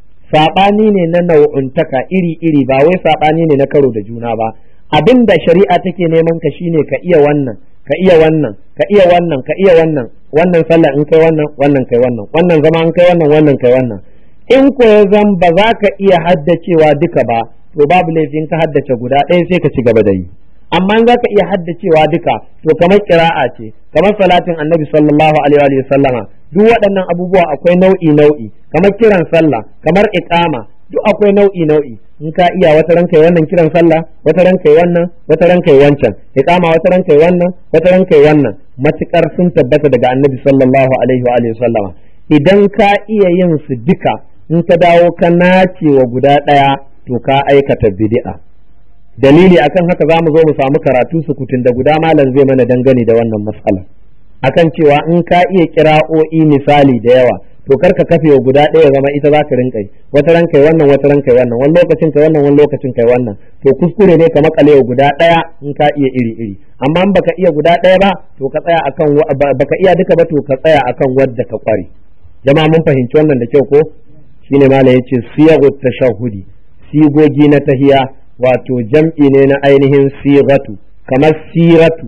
Saɓani ne na nau'untaka iri-iri, ba wai saɓani ne na karo da juna ba. Abinda shari'a take neman ka shine ka iya wannan, ka iya wannan, ka iya wannan, ka iya wannan, wannan sallah in kai wannan, wannan kai wannan, wannan zama in kai wannan, wannan kai wannan. In ko ya zan ba za ka iya haddacewa duka ba, to babu laifin ka haddace guda ɗaya sai ka ci gaba da yi. Amma in za ka iya haddacewa duka, to kamar kira'a ce, kamar salatin annabi sallallahu alaihi wa sallama, duk waɗannan abubuwa akwai nau'i nau'i, kamar kiran sallah, kamar iqama, duk akwai nau'i nau'i. In ka iya wata ran kai wannan kiran sallah, wata ran kai wannan, wata ran kai wancan, iqama wata ran kai wannan, wata ran kai wannan, matukar sun tabbata daga annabi sallallahu alaihi wa sallama. Idan ka iya yin su duka, in ka dawo ka nace wa guda ɗaya, to ka aikata bid'a. Dalili akan haka zamu zo mu samu karatu sukutun da guda malam zai mana dangane da wannan matsala, akan cewa in ka iya kira'o'i misali da yawa, to karka kafe wa guda ɗaya zama ita za ka rinka yi, wata ran kai wannan, wata ran kai wannan, wani lokacin kai wannan, wani lokacin kai wannan, to kuskure ne ka makale wa guda ɗaya in ka iya iri iri. Amma in baka iya guda ɗaya ba, to ka tsaya akan baka iya duka ba, to ka tsaya akan wadda ka kware. Jama'a mun fahimci wannan da kyau ko? Shine malam yace siyagut tashahhudi, sigogi na tahiya, wato jam'i ne na ainihin siratu, kamar siratu,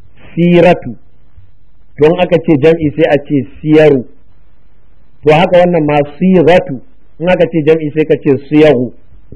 siratu, don aka ce jam'i sai a ce siyaru, to haka wannan ma siratu, in aka ce jam'i sai ka ce siyaru.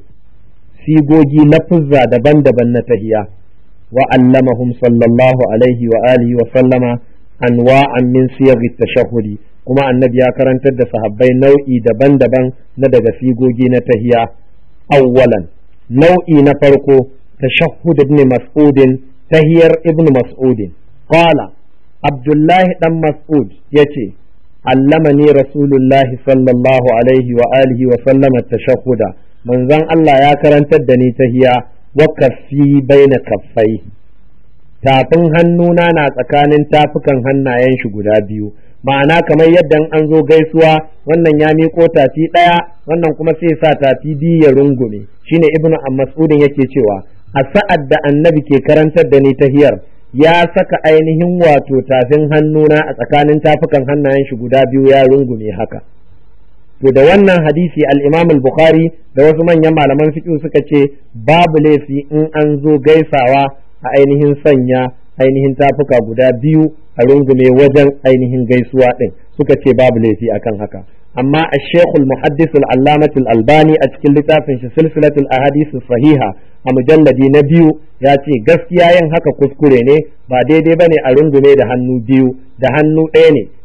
Sigogi lafuzza daban-daban na tahiya. Wa allamahum sallallahu alaihi wa alihi wa sallama anwa'an min siyaghi tashahhudi, kuma annabi ya karantar da sahabbai nau'i daban-daban na daga sigogi na tahiya. Awwalan, nau'i na farko tashahhud ibn mas'udin, tahiyar ibn mas'udin. Qala Abdullahi dan Mas'ud yace allamani rasulullahi sallallahu alaihi wa alihi wa sallama tashahhuda, manzon Allah ya karantar da ni tahiya. Wa kaffi baina kaffai, tafin hannuna na tsakanin tafukan hannayen shi guda biyu, ma'ana kamar yadda an zo gaisuwa wannan ya miƙo tafi ɗaya, wannan kuma sai sa tafi biyu ya rungume. Shine ibnu mas'udin yake cewa a sa'ad da annabi ke karantar da ni tahiyar, ya saka ainihin wato tafin hannuna a tsakanin tafukan hannayen shi guda biyu ya rungume haka. To da wannan hadisi al-Imam al-Bukhari da wasu manyan malaman fiqh suka ce babu laifi in an zo gaisawa a ainihin sanya ainihin tafuka guda biyu a rungume wajen ainihin gaisuwa din, suka ce babu laifi akan haka. Amma al-Sheikh al-Muhaddis al-Allamah al-Albani a cikin littafin shi Silsilatul Ahadith Sahiha a mujalladi na biyu ya ce gaskiya yin haka kuskure ne, ba daidai bane a rungume da hannu biyu, da hannu ɗaya ne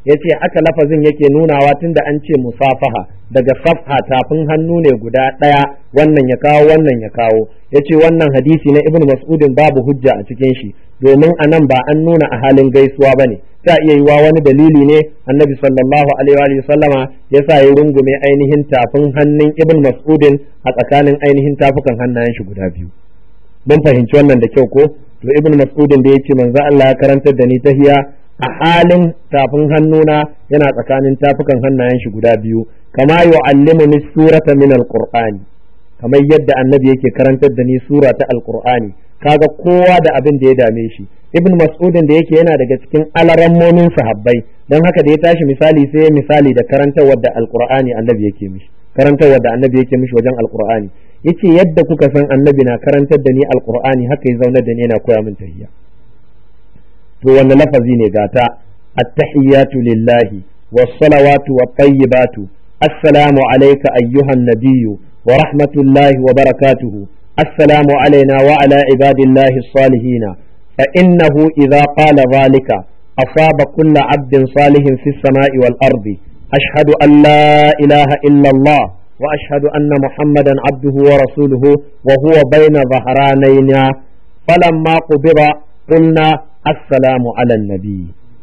yace haka lafazin yake nunawa tunda an ce musafaha daga safha tafin hannu ne guda ɗaya wannan ya kawo wannan ya kawo yace wannan hadisi na ibnu mas'udin babu hujja a cikin shi domin anan ba an nuna a halin gaisuwa bane ta iya yiwa wani dalili ne annabi sallallahu alaihi wa sallama ya sa ya rungume ainihin tafin hannun ibn mas'udin a tsakanin ainihin tafukan hannayen shi guda biyu mun fahimci wannan da kyau ko to ibn mas'udin da yace manzo Allah ya karantar da ni tahiya a halin tafin hannuna yana tsakanin tafukan hannayen shi guda biyu kama yu'allimuni surata min alqur'ani kamar yadda annabi yake karantar da ni sura ta alqur'ani kaga kowa da abin da ya dame shi ibn mas'udin da yake yana daga cikin alarammomin sahabbai don haka da ya tashi misali sai ya misali da karantarwar da alqur'ani annabi yake mishi karantarwar da annabi yake mishi wajen alqur'ani yace yadda kuka san annabi na karantar da ni alqur'ani haka ya zauna da ni yana koya min tahiyya to wannan lafazi ne gata at-tahiyyatu lillahi was-salawatu wat-tayyibatu assalamu alayka ayyuhan nabiyyu wa rahmatullahi wa barakatuhu assalamu alayna wa ala ibadillahi as-salihin fa innahu idha qala dhalika asaba kull 'abdin salihin fis sama'i wal ardi ashhadu an la ilaha illa Allah wa ashhadu anna muhammadan 'abduhu wa rasuluhu wa huwa bayna dhahranayna falamma qubira qulna assalamu ala nabi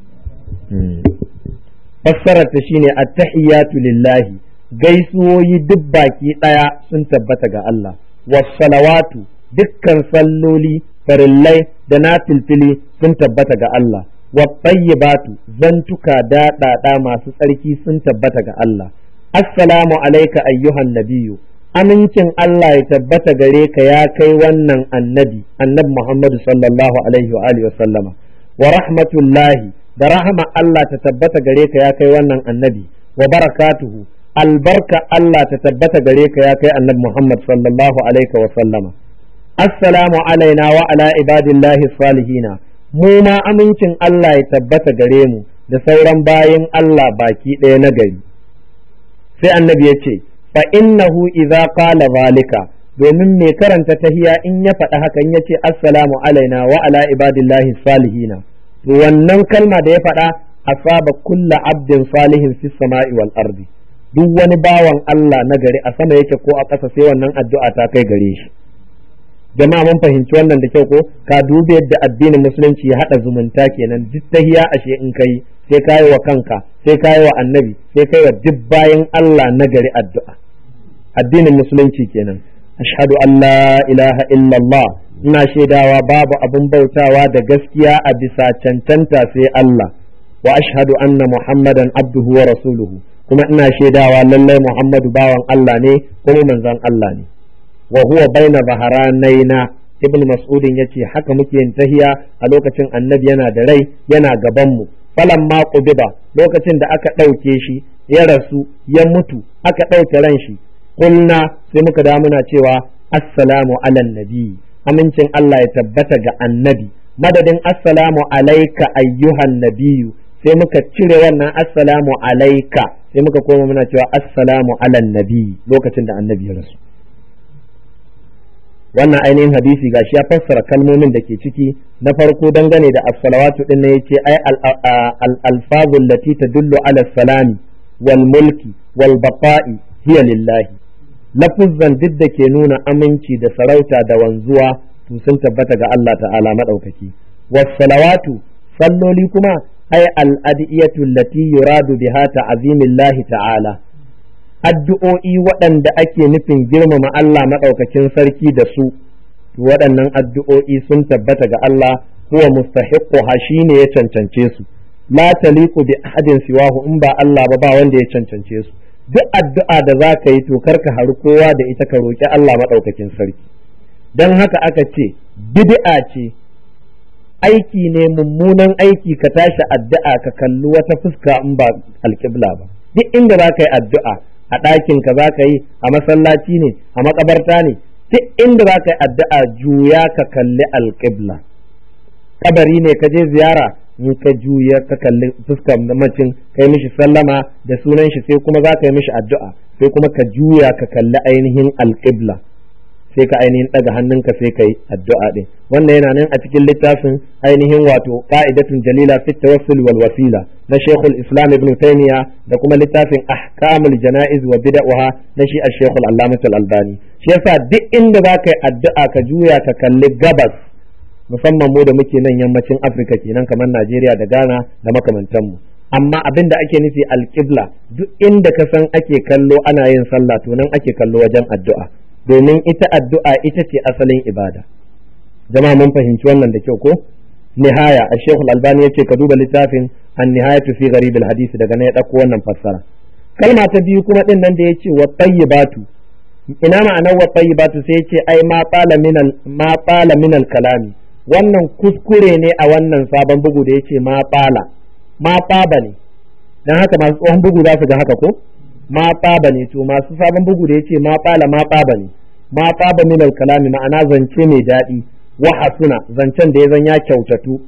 fassarar ta shine attahiyatu lillahi gaisuwoyi duk baki daya sun tabbata ga Allah wassalawatu dukkan salloli farillai da nafilfili sun tabbata ga Allah wattayyibatu zantuka daɗaɗa masu tsarki sun tabbata ga Allah assalamu alayka ayyuhan nabiyyu amincin Allah ya tabbata gare ka ya kai wannan annabi annabi Muhammadu sallallahu alaihi wa alihi wa sallama wa rahmatullahi da rahama Allah ta tabbata gare ka ya kai wannan annabi wa barakatuhu albarka Allah ta tabbata gare ka ya kai annabi Muhammad sallallahu alaihi wa sallama assalamu alaina wa ala ibadillahi salihina mu ma amincin Allah ya tabbata gare mu da sauran bayin Allah baki ɗaya na gari sai annabi ya ce fa innahu idza qala zalika domin mai karanta tahiya in ya faɗa hakan yace assalamu alaina wa ala ibadillahi salihina to wannan kalma da ya faɗa asaba kullu abdin salihin fis sama'i wal ardi duk wani bawan Allah na gari a sama yake ko a ƙasa sai wannan addu'a ta kai gare shi jama'a mun fahimci wannan da kyau ko ka dubi yadda addinin musulunci ya haɗa zumunta kenan duk tahiya ashe in kai sai kai wa kanka sai kai wa annabi sai kai wa duk bayan Allah na gari addu'a addinin musulunci kenan ashhadu an la ilaha illallah ina shaidawa babu abin bautawa da gaskiya a bisa cancanta sai Allah wa ashhadu anna muhammadan abduhu wa rasuluhu kuma ina shaidawa lallai muhammadu bawan Allah ne kuma manzon Allah ne wa huwa baina zaharanaina ibn mas'udin yace haka muke yin tahiya a lokacin annabi yana da rai yana gaban mu falamma qubiba lokacin da aka ɗauke shi ya rasu ya mutu aka ɗauke ran shi kulna sai muka da muna cewa assalamu ala nabi amincin Allah ya tabbata ga annabi madadin assalamu alayka ayyuhan nabiyyu sai muka cire wannan assalamu alayka sai muka koma muna cewa assalamu ala nabi lokacin da annabi ya rasu wannan ainihin hadisi gashi ya fassara kalmomin da ke ciki na farko dangane da as-salawatu din ne yace ai al-alfazul lati tadullu ala salami wal mulki wal baqa'i hiya lillahi lafuzzan duk da ke nuna aminci da sarauta da wanzuwa to sun tabbata ga Allah ta'ala madaukaki was-salawatu salloli kuma ai al-adiyatu allati yuradu biha ta'zimillahi ta'ala addu'o'i waɗanda ake nufin girmama Allah maɗaukakin sarki da su waɗannan addu'o'i sun tabbata ga Allah huwa mustahiqquha shine ya cancance su la taliqu bi ahadin siwahu in ba Allah ba ba wanda ya cancance su duk addu'a da za ka yi to karka haru kowa da ita ka roƙi Allah maɗaukakin sarki don haka aka ce bid'a ce aiki ne mummunan aiki ka tashi addu'a ka kalli wata fuska in ba alƙibla ba duk inda za ka yi addu'a a ɗakin ka za ka yi a masallaci ne a makabarta ne duk inda za ka yi addu'a juya ka kalli alƙibla kabari ne ka je ziyara in ka juya ka kalli fuskar mamacin kai mishi sallama da sunan shi sai kuma za ka yi mishi addu'a sai kuma ka juya ka kalli ainihin alƙibla sai ka ainihin daga hannunka sai kai addu'a din. Wannan yana nan a cikin littafin ainihin wato qa'idatun jalila fi tawassul wal wasila na Sheikhul Islam Ibn Taymiyyah da kuma littafin ahkamul janaiz wa bid'ah na shi Sheikhul Allamah Al-Albani. Shi yasa duk inda za ka yi addu'a ka juya ka kalli gabas, musamman mu da muke nan yammacin Afirka kenan kamar Najeriya da Ghana da makamantanmu. Amma abin da ake nufi alƙibla, duk inda ka san ake kallo ana yin sallah to nan ake kallo wajen addu'a, domin ita addu'a ita ce asalin ibada. Jama'a mun fahimci wannan da kyau ko? Nihaya a Sheikh Al-Albani yace ka duba littafin An-Nihayatu fi Gharib al-Hadith, daga nan ya dauko wannan fassara. Kalma ta biyu kuma din nan da yace wa tayyibatu, ina ma'anar wa tayyibatu? Sai yace ai ma qala min al ma qala min al-kalami. Wannan kuskure ne a wannan sabon bugu da yace ma qala, ma tsaba ne, don haka masu tsohon bugu za su ga haka ko ma tsaba ne, to masu sabon bugu da ya ce ma tsala ma tsaba ne, ma tsaba min kalami ma'ana zance mai daɗi, wa hasuna zancen da ya zan ya kyautatu,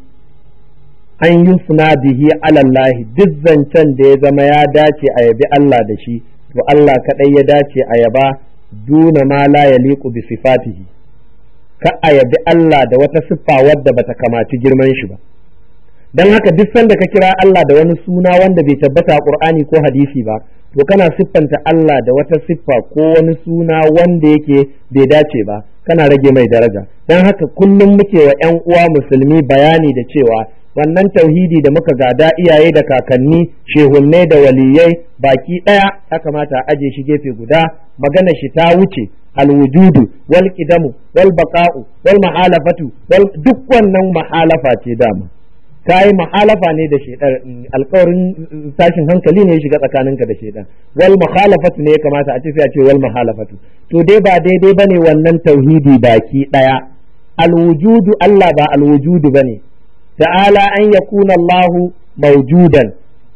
an yi suna bihi alallahi, duk zancen da ya zama ya dace a yabi Allah da shi, to Allah kaɗai ya dace a yaba, duna ma la yaliqu bi sifatihi, ka a yabi Allah da wata siffa wadda bata kamaci girman shi ba. Dan haka duk sanda ka kira Allah da wani suna wanda bai tabbata a Qur'ani ko hadisi ba, to kana siffanta Allah da wata siffa ko wani suna wanda yake bai dace ba, kana rage mai daraja. Dan haka kullum muke wa ƴan uwa musulmi bayani da cewa wannan tauhidi da muka gada iyaye da kakanni, shehunnai da waliyai baki daya ya kamata a aje shi gefe guda, magana shi ta wuce alwujudu wal qidamu wal baqa'u wal mahalafatu wal duk wannan mahalafa ce dama. ka yi muhalafa ne da shaidan, alkawarin tashin hankali ne ya shiga tsakaninka da shaidan. Wal muhalafatu ne ya kamata a ce sai a ce wal muhalafatu. To dai ba daidai bane wannan tauhidi baki daya. Alwujudu Allah ba alwujudu bane. Ta'ala an yakuna Allahu mawjudan.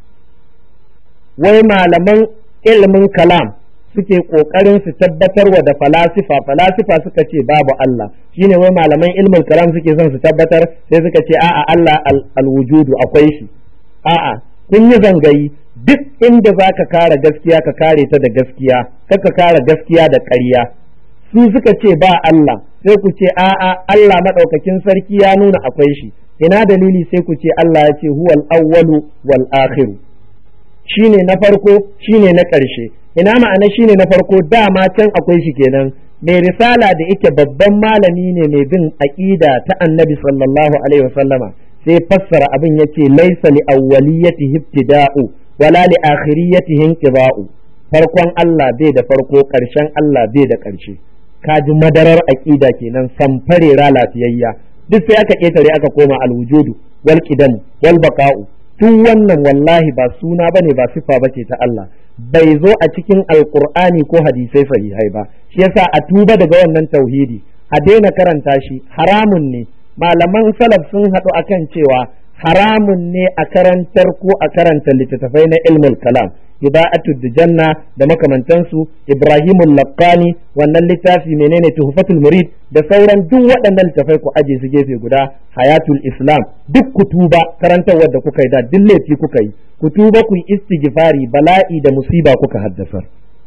Wai malaman ilmin kalam suke kokarin su tabbatarwa da falasifa falasifa suka ce babu Allah, shine wai malaman ilmin kalam suke son su tabbatar, sai suka ce a'a Allah alwujudu akwai shi. A'a kun yi zangayi, duk inda zaka kare gaskiya ka kare ta da gaskiya, kaka kare gaskiya da ƙarya. Su suka ce ba Allah, sai ku ce a'a Allah madaukakin sarki ya nuna akwai shi. Ina dalili? Sai ku ce Allah ya ce huwal awwalu wal akhiru, shine na farko shine na ƙarshe. Ina ma'ana shine na farko? Dama can akwai shi kenan. Mai risala da yake babban malami ne mai bin aqida ta Annabi sallallahu alaihi wasallama, sai fassara abin yace laysa li awwaliyatihi ibtida'u wala li akhiriyatihi inqida'u. Farkon Allah bai da farko, ƙarshen Allah bai da ƙarshe. Kaji madarar aqida kenan, samfarera lafiyayya. Duk sai aka ketare aka koma alwujudu wal qidam wal baqa'u. Tun wannan wallahi ba suna bane, ba sifa bace ta Allah, bai zo a cikin alkur'ani ko hadisai sahihai ba. Shi yasa a tuba daga wannan tauhidi, a daina karanta shi, haramun ne. Malaman salaf sun haɗu akan cewa haramun ne a karantar ko a karanta littattafai na ilmul kalam, Iba'atud Dujanna da makamantansu, Ibrahimul Laqqani, wannan littafi menene Tuhfatul Murid da sauran duk waɗannan littafai ku aje su gefe guda. Hayatul Islam, duk ku tuba karantarwar da kuka yi da duk laifi kuka yi, ku tuba ku yi istighfari, bala'i da musiba kuka haddasa.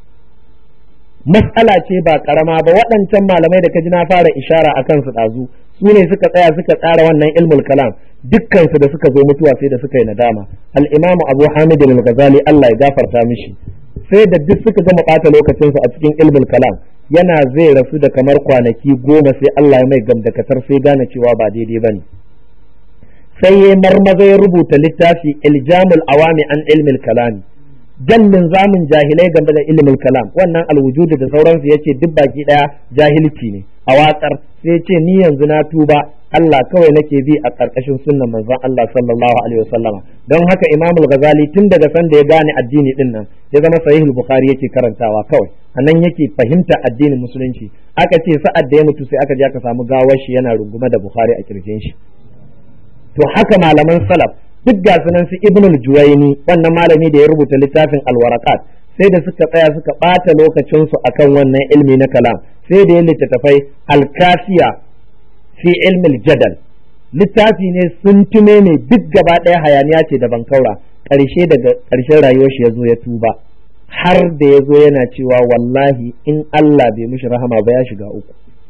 Mas'ala ce ba karama ba. Waɗancan malamai da kaji na fara ishara akan su ɗazu, su ne suka tsaya suka tsara wannan ilmul kalam, dukkansu da suka zo mutuwa sai da suka yi nadama. Al-Imam Abu Hamid al-Ghazali, Allah ya gafarta mishi, sai da duk suka gama ɓata lokacinsu a cikin ilmul kalam, yana zai rasu da kamar kwanaki goma sai Allah ya mai gamdakatar sai gane cewa ba daidai bane. Sai ya marmaza ya rubuta littafi Iljamul Awami an ilmil kalami, jallin zamin jahilai game da ilmul kalam. Wannan alwujudu da sauransu yace duk baki daya jahilci ne a watsar. Sai yace ni yanzu na tuba, Allah kawai nake bi a karkashin sunnan manzon Allah sallallahu alaihi wasallama. Don haka Imam al-Ghazali tun daga san da ya gane addini din nan, ya zama Sahihul Bukhari yake karantawa kawai, anan yake fahimta addinin musulunci. Aka ce sa'ad da ya mutu sai aka je aka samu gawar shi yana rungume da Bukhari a kirjin shi. To haka malaman salaf duk ga sunan su Ibn al-Juwayni, wannan malami da ya rubuta littafin al-Waraqat, sai da suka tsaya suka bata lokacin su akan wannan ilmi na kalam. Sai da ya littattafai al-Kafiya fi ilmi al-Jadal, littafi ne sun tume ne duk gaba ɗaya hayaniya ce da bankaura. Ƙarshe daga ƙarshen rayuwar shi ya zo ya tuba, har da ya zo yana cewa wallahi in Allah bai mishi rahama ba ya shiga uku.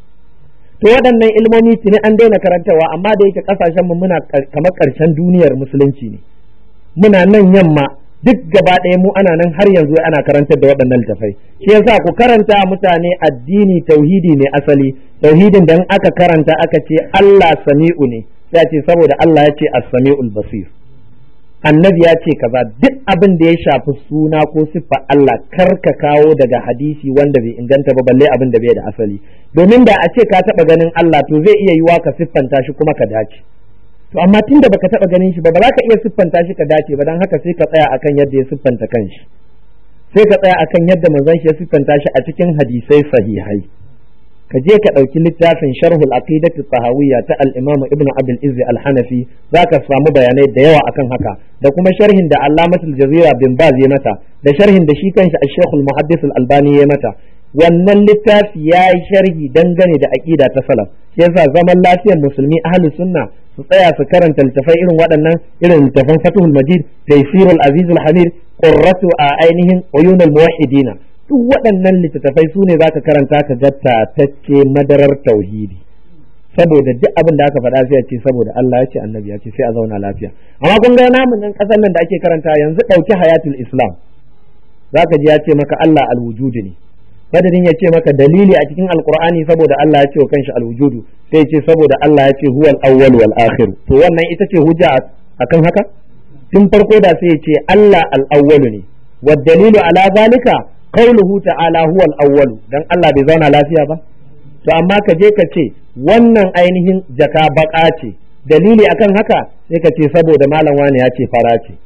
to waɗannan ilmomi tuni an daina karantawa, amma da yake kasashen mu muna kamar ƙarshen duniyar musulunci ne, muna nan yamma duk gaba ɗaya mu ana nan har yanzu ana karantar da waɗannan littafai. Shi yasa ku karanta mutane addini tauhidi ne asali, tauhidin da aka karanta aka ce Allah sami'u ne sai ce saboda Allah ya ce as-sami'ul basir, annabi ya ce kaza, duk abin da ya shafi suna ko siffa Allah kar ka kawo daga hadisi wanda bai inganta ba, balle abin da bai da asali, domin da a ce ka taɓa ganin Allah to zai iya yiwa ka siffanta shi kuma ka dace. To amma tunda baka taba ganin shi ba ba za ka iya siffanta shi ka dace ba, dan haka sai ka tsaya akan yadda ya siffanta kanshi, sai ka tsaya akan yadda manzon shi ya siffanta shi a cikin hadisai sahihai. Ka je ka ɗauki littafin sharhul aqidati tahawiyya ta al-imam ibn abul izzi al-hanafi, zaka samu bayanai da yawa akan haka, da kuma sharhin da allamatul jazira bin baz ya mata, da sharhin da shi kanshi al-shaykh al-muhaddis al-albani ya mata. Wannan littafi ya yi sharhi dangane da aqida ta salaf. Shi yasa zaman lafiyar musulmi ahlus sunna su tsaya su karanta littafai irin waɗannan, irin littafan Fathul Majid, Taysirul Azizul Hamid, Qurratu a ainihin Uyunul Muwahhidina. Duk waɗannan littattafai su ne zaka karanta ka ga tatacce madarar tauhidi. Saboda duk abin da aka faɗa sai a ce saboda Allah ya ce annabi ya ce sai a zauna lafiya. Amma kun ga namun nan ƙasar nan da ake karanta yanzu ɗauki Hayatul Islam. Zaka ji ya ce maka Allah al-wujud ne. Madadin ya ce maka dalili a cikin alkur'ani saboda Allah ya ce wa kanshi alwujudu, sai ya ce saboda Allah ya ce huwal awwal wal akhir. To wannan ita ce hujja akan haka? Tun farko da sai ya ce Allah al-awwal ne, wa dalilu ala zalika qawluhu ta'ala huwal awwal, dan Allah bai zauna lafiya ba. To amma ka je ka ce wannan ainihin jaka baka ce, dalili akan haka sai ka ce saboda malam wani ya ce fara ce.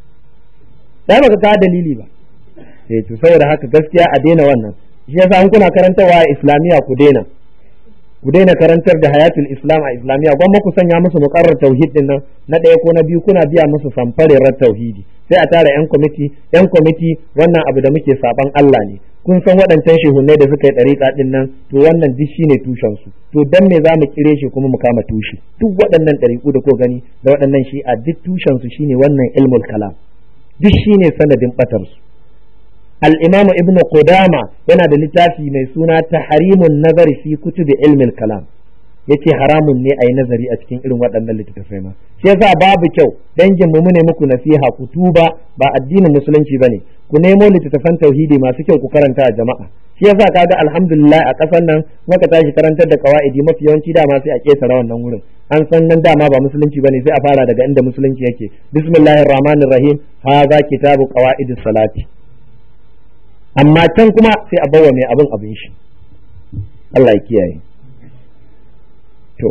Sai baka ka dalili ba. Sai to saboda haka gaskiya a daina wannan. Shi yasa an kuna karantarwa a islamiyya ku daina ku daina karantar da hayatul islam a islamiyya, gwamma ku sanya musu muqarrar tauhid din nan na ɗaya ko na biyu, kuna biya musu samfarerar tauhidi, sai a tara yan kwamiti yan kwamiti wannan abu da muke saban Allah ne, kun san waɗancan shehunai da suka yi ɗariƙa din nan, to wannan duk shine tushen su, to dan me za mu kire shi kuma mu kama tushe? Duk waɗannan ɗariƙu da ko gani da waɗannan shi'a duk tushen su shine wannan ilmul kalam, duk shine sanadin batar su. الإمام ابن قدامة yana da littafi mai suna tahrimun nazari fi kutubi ilmin kalam, yace haramun ne a yi nazari a cikin irin waɗannan littattafai ma. Shi yasa babu kyau, dangin mu ne muku nasiha ku tuba, ba addinin musulunci bane, ku nemo littattafan tauhidi masu kyau ku karanta a jama'a. Shi yasa kaga alhamdulillah a ƙasar nan muka tashi karantar da qawaidi mafi yawanci dama sai a kesara wannan wurin, an san nan dama ba musulunci bane sai a fara daga inda musulunci yake. Bismillahir rahmanir rahim, hadha kitabu qawaidis salati. Amma can kuma sai a bawa mai abin abin shi, Allah ya kiyaye. To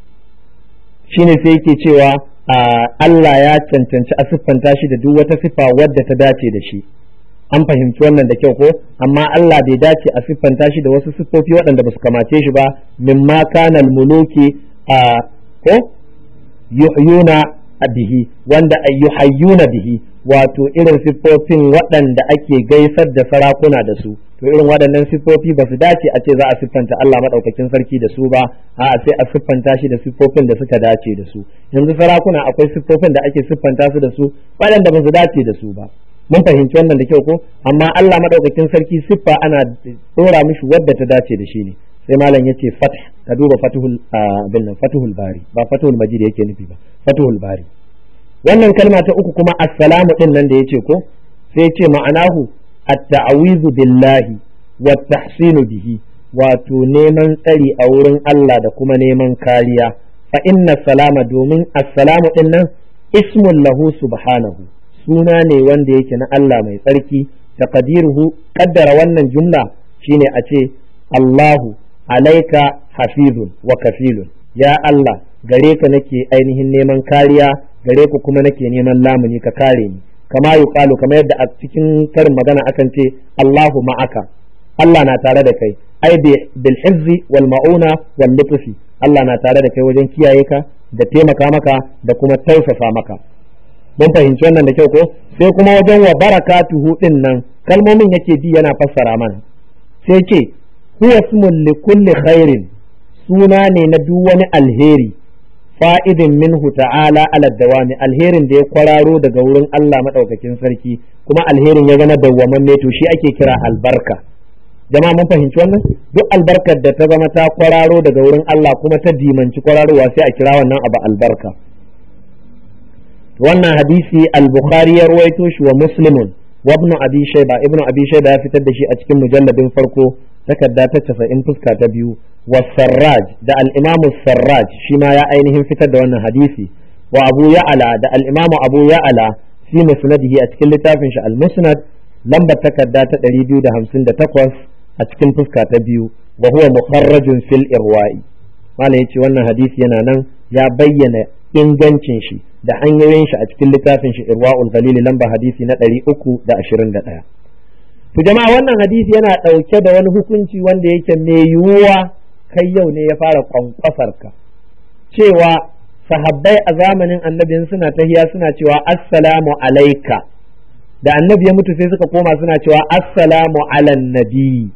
shine sai yake cewa Allah ya cancanci a siffanta shi da duk wata siffa wadda ta dace da shi. An fahimci wannan da kyau ko? Amma Allah bai dace a siffanta shi da wasu siffofi waɗanda ba su kamace shi ba, mimma kana al-muluki ko yuhyuna bihi, wanda yuhayyuna bihi, wato irin siffofin waɗanda ake gaisar da sarakuna da su. To irin waɗannan siffofi ba su dace a ce za a siffanta Allah maɗaukakin sarki da su ba, a sai a siffanta shi da siffofin da suka dace da su. Yanzu sarakuna akwai siffofin da ake siffanta su da su waɗanda ba su dace da su ba. Mun fahimci wannan da kyau ko? Amma Allah maɗaukakin sarki siffa ana ɗora mishi wadda ta dace da shi ne. Sai malam yace fath, ka duba fatuhul bin nan fatuhul bari, ba fatuhul majid yake nufi ba, fatuhul bari. Wannan kalma ta uku kuma assalamu din nan da yace ko, sai yace ma'anahu at-ta'awizu billahi wa tahsinu bihi, wato neman tsari a wurin Allah da kuma neman kariya. Fa inna salama, domin assalamu din nan ismun lahu subhanahu, suna ne wanda yake na Allah mai tsarki. Taqdiruhu, kaddara wannan jumla shine a ce Allahu alaika hafizun wa kafilun, ya Allah gare ka nake ainihin neman kariya, gare ku kuma nake neman lamuni ka kare ni. Kama yuqalu, kamar yadda a cikin karin magana akan ce Allahu ma'aka, Allah na tare da kai, ai bil hizzi wal ma'una wal lutfi, Allah na tare da kai wajen kiyaye ka da taimaka maka da kuma tausasa maka. Mun fahimci wannan da kyau ko? Sai kuma wajen wa barakatuhu din nan kalmomin yake bi yana fassara mana, sai ce huwa ismun li kulli khairin, suna ne na duk wani alheri, fa'idin minhu ta'ala ala dawami, alherin da ya kwararo daga wurin Allah madaukakin sarki, kuma alherin ya zama dawwamamme, to shi ake kira albarka. jama'a mun fahimci wannan, duk albarkar da ta zama ta kwararo daga wurin Allah kuma ta dimanci kwararowa sai a kira wannan abu albarka. Wannan hadisi al-Bukhari ya ruwaito shi wa Muslimun wa Ibn Abi Shayba, Ibn Abi Shayba ya fitar da shi a cikin mujalladin farko takarda ta casa'in fuska ta biyu, wa Sarraj da al-Imam Sarraj shi ma ya ainihin fitar da wannan hadisi, wa Abu Ya'la da al-Imam Abu Ya'la fi musnadihi a cikin littafin shi al-Musnad lambar takarda ta ɗari biyu da hamsin da takwas a cikin fuska ta biyu, wa huwa mukharrajun fil irwa'i. Malam yace wannan hadisi yana nan ya bayyana ingancin shi da hanyoyin shi a cikin littafin shi Irwa'ul Ghalil lamba hadisi na ɗari uku da ashirin da ɗaya. To jama'a wannan hadisi yana ɗauke da wani hukunci wanda yake mai yiwuwa kai yau ne ya fara kwankwasar ka, cewa sahabbai a zamanin annabin suna tahiya suna cewa assalamu alaika, da annabi ya mutu sai suka koma suna cewa assalamu alan nabi.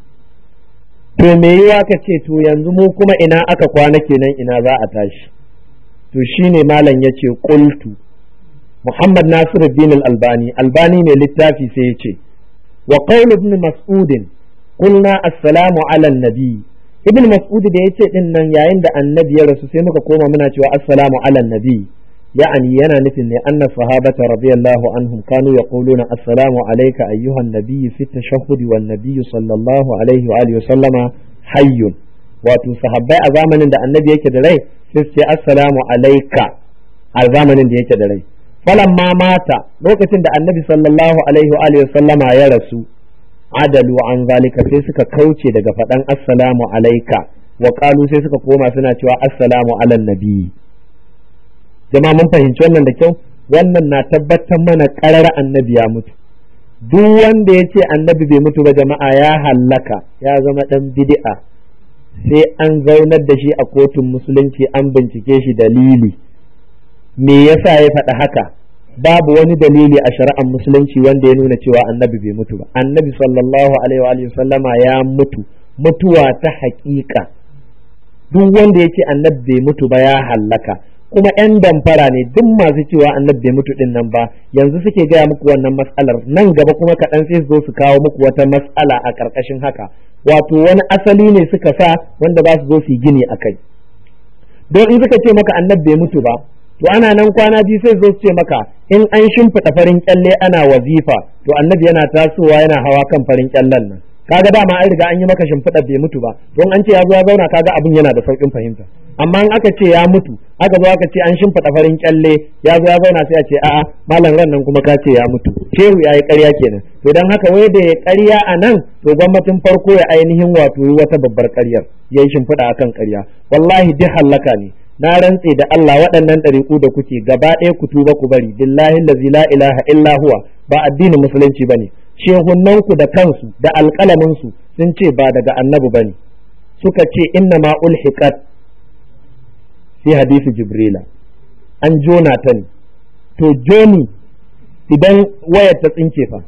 To me yiwa ka ce to yanzu mu kuma ina aka kwana kenan, ina za a tashi? To shine malam yace qultu, Muhammad Nasiruddin al-Albani Albani mai littafi sai yace wa qawl ibn Mas'ud qulna assalamu ala nabi. Ibn Mas'ud da yace din nan yayin da annabi ya rasu sai muka koma muna cewa assalamu ala nabi, ya'ani yana nufin ne anna sahabata radiyallahu anhum kanu yaquluna assalamu alayka ayyuhan nabiy fi tashahhud wan nabiy sallallahu alaihi wa alihi wa sallama hayyun. Wato sahabbai a zamanin da annabi yake da rai sai su ce assalamu alayka a zamanin da yake da rai. Falamma mata, lokacin da annabi sallallahu alaihi wa alihi wa sallama ya rasu, adalu an zalika sai suka kauce daga faɗan assalamu alayka wa qalu sai suka koma suna cewa assalamu alan nabi. Jama'a mun fahimci wannan da kyau, wannan na tabbatar mana ƙarar annabi ya mutu. Duk wanda ya ce annabi bai mutu ba jama'a ya hallaka, ya zama ɗan bid'a, sai an zaunar da shi a kotun musulunci an bincike shi dalili me yasa ya faɗa haka. Babu wani dalili a shari'ar musulunci wanda ya nuna cewa annabi bai mutu ba. Annabi sallallahu alaihi wa sallama ya mutu mutuwa ta haƙiƙa. Duk wanda ya ce annabi bai mutu ba ya hallaka. Kuma ‘yan damfara ne duk masu cewa annabi bai mutu din nan ba, yanzu suke gaya muku wannan matsalar, nan gaba kuma kaɗan sai su zo su kawo muku wata matsala a ƙarƙashin haka, wato wani asali ne suka sa wanda za su zo su yi gini a kai. Don in suka ce maka annabi bai mutu ba, to ana nan kwana biyu sai su zo su ce maka in an shimfiɗa farin kyalle ana wazifa, to annabi yana tasowa yana hawa kan farin kyallen nan. Kaga dama an riga an yi maka shimfiɗa bai mutu ba, don an ce ya zo ya zauna kaga abin yana da sauƙin fahimta. Amma in aka ce ya mutu, aka zo aka ce an shimfiɗa farin kyalle ya zo ya zauna sai a ce a'a malam ran nan kuma ka ce ya mutu, shehu ya yi ƙarya kenan. To don haka wai da ya ƙarya a nan, to gwamnatin farko ya ainihin wato yi wata babbar ƙaryar, ya yi shimfiɗa akan ƙarya. Wallahi duk hallaka ne. Na rantse da Allah waɗannan ɗariƙu da kuke gaba ɗaya ku tuba ku bari, billahi allazi la ilaha illa huwa, ba addinin musulunci bane. Shehunanku da kansu da alƙalaminsu sun ce ba daga annabi bane, suka ce inna ma ulhiqat fi hadisi jibrila, an jona ta ne. To joni idan wayar ta tsinke fa,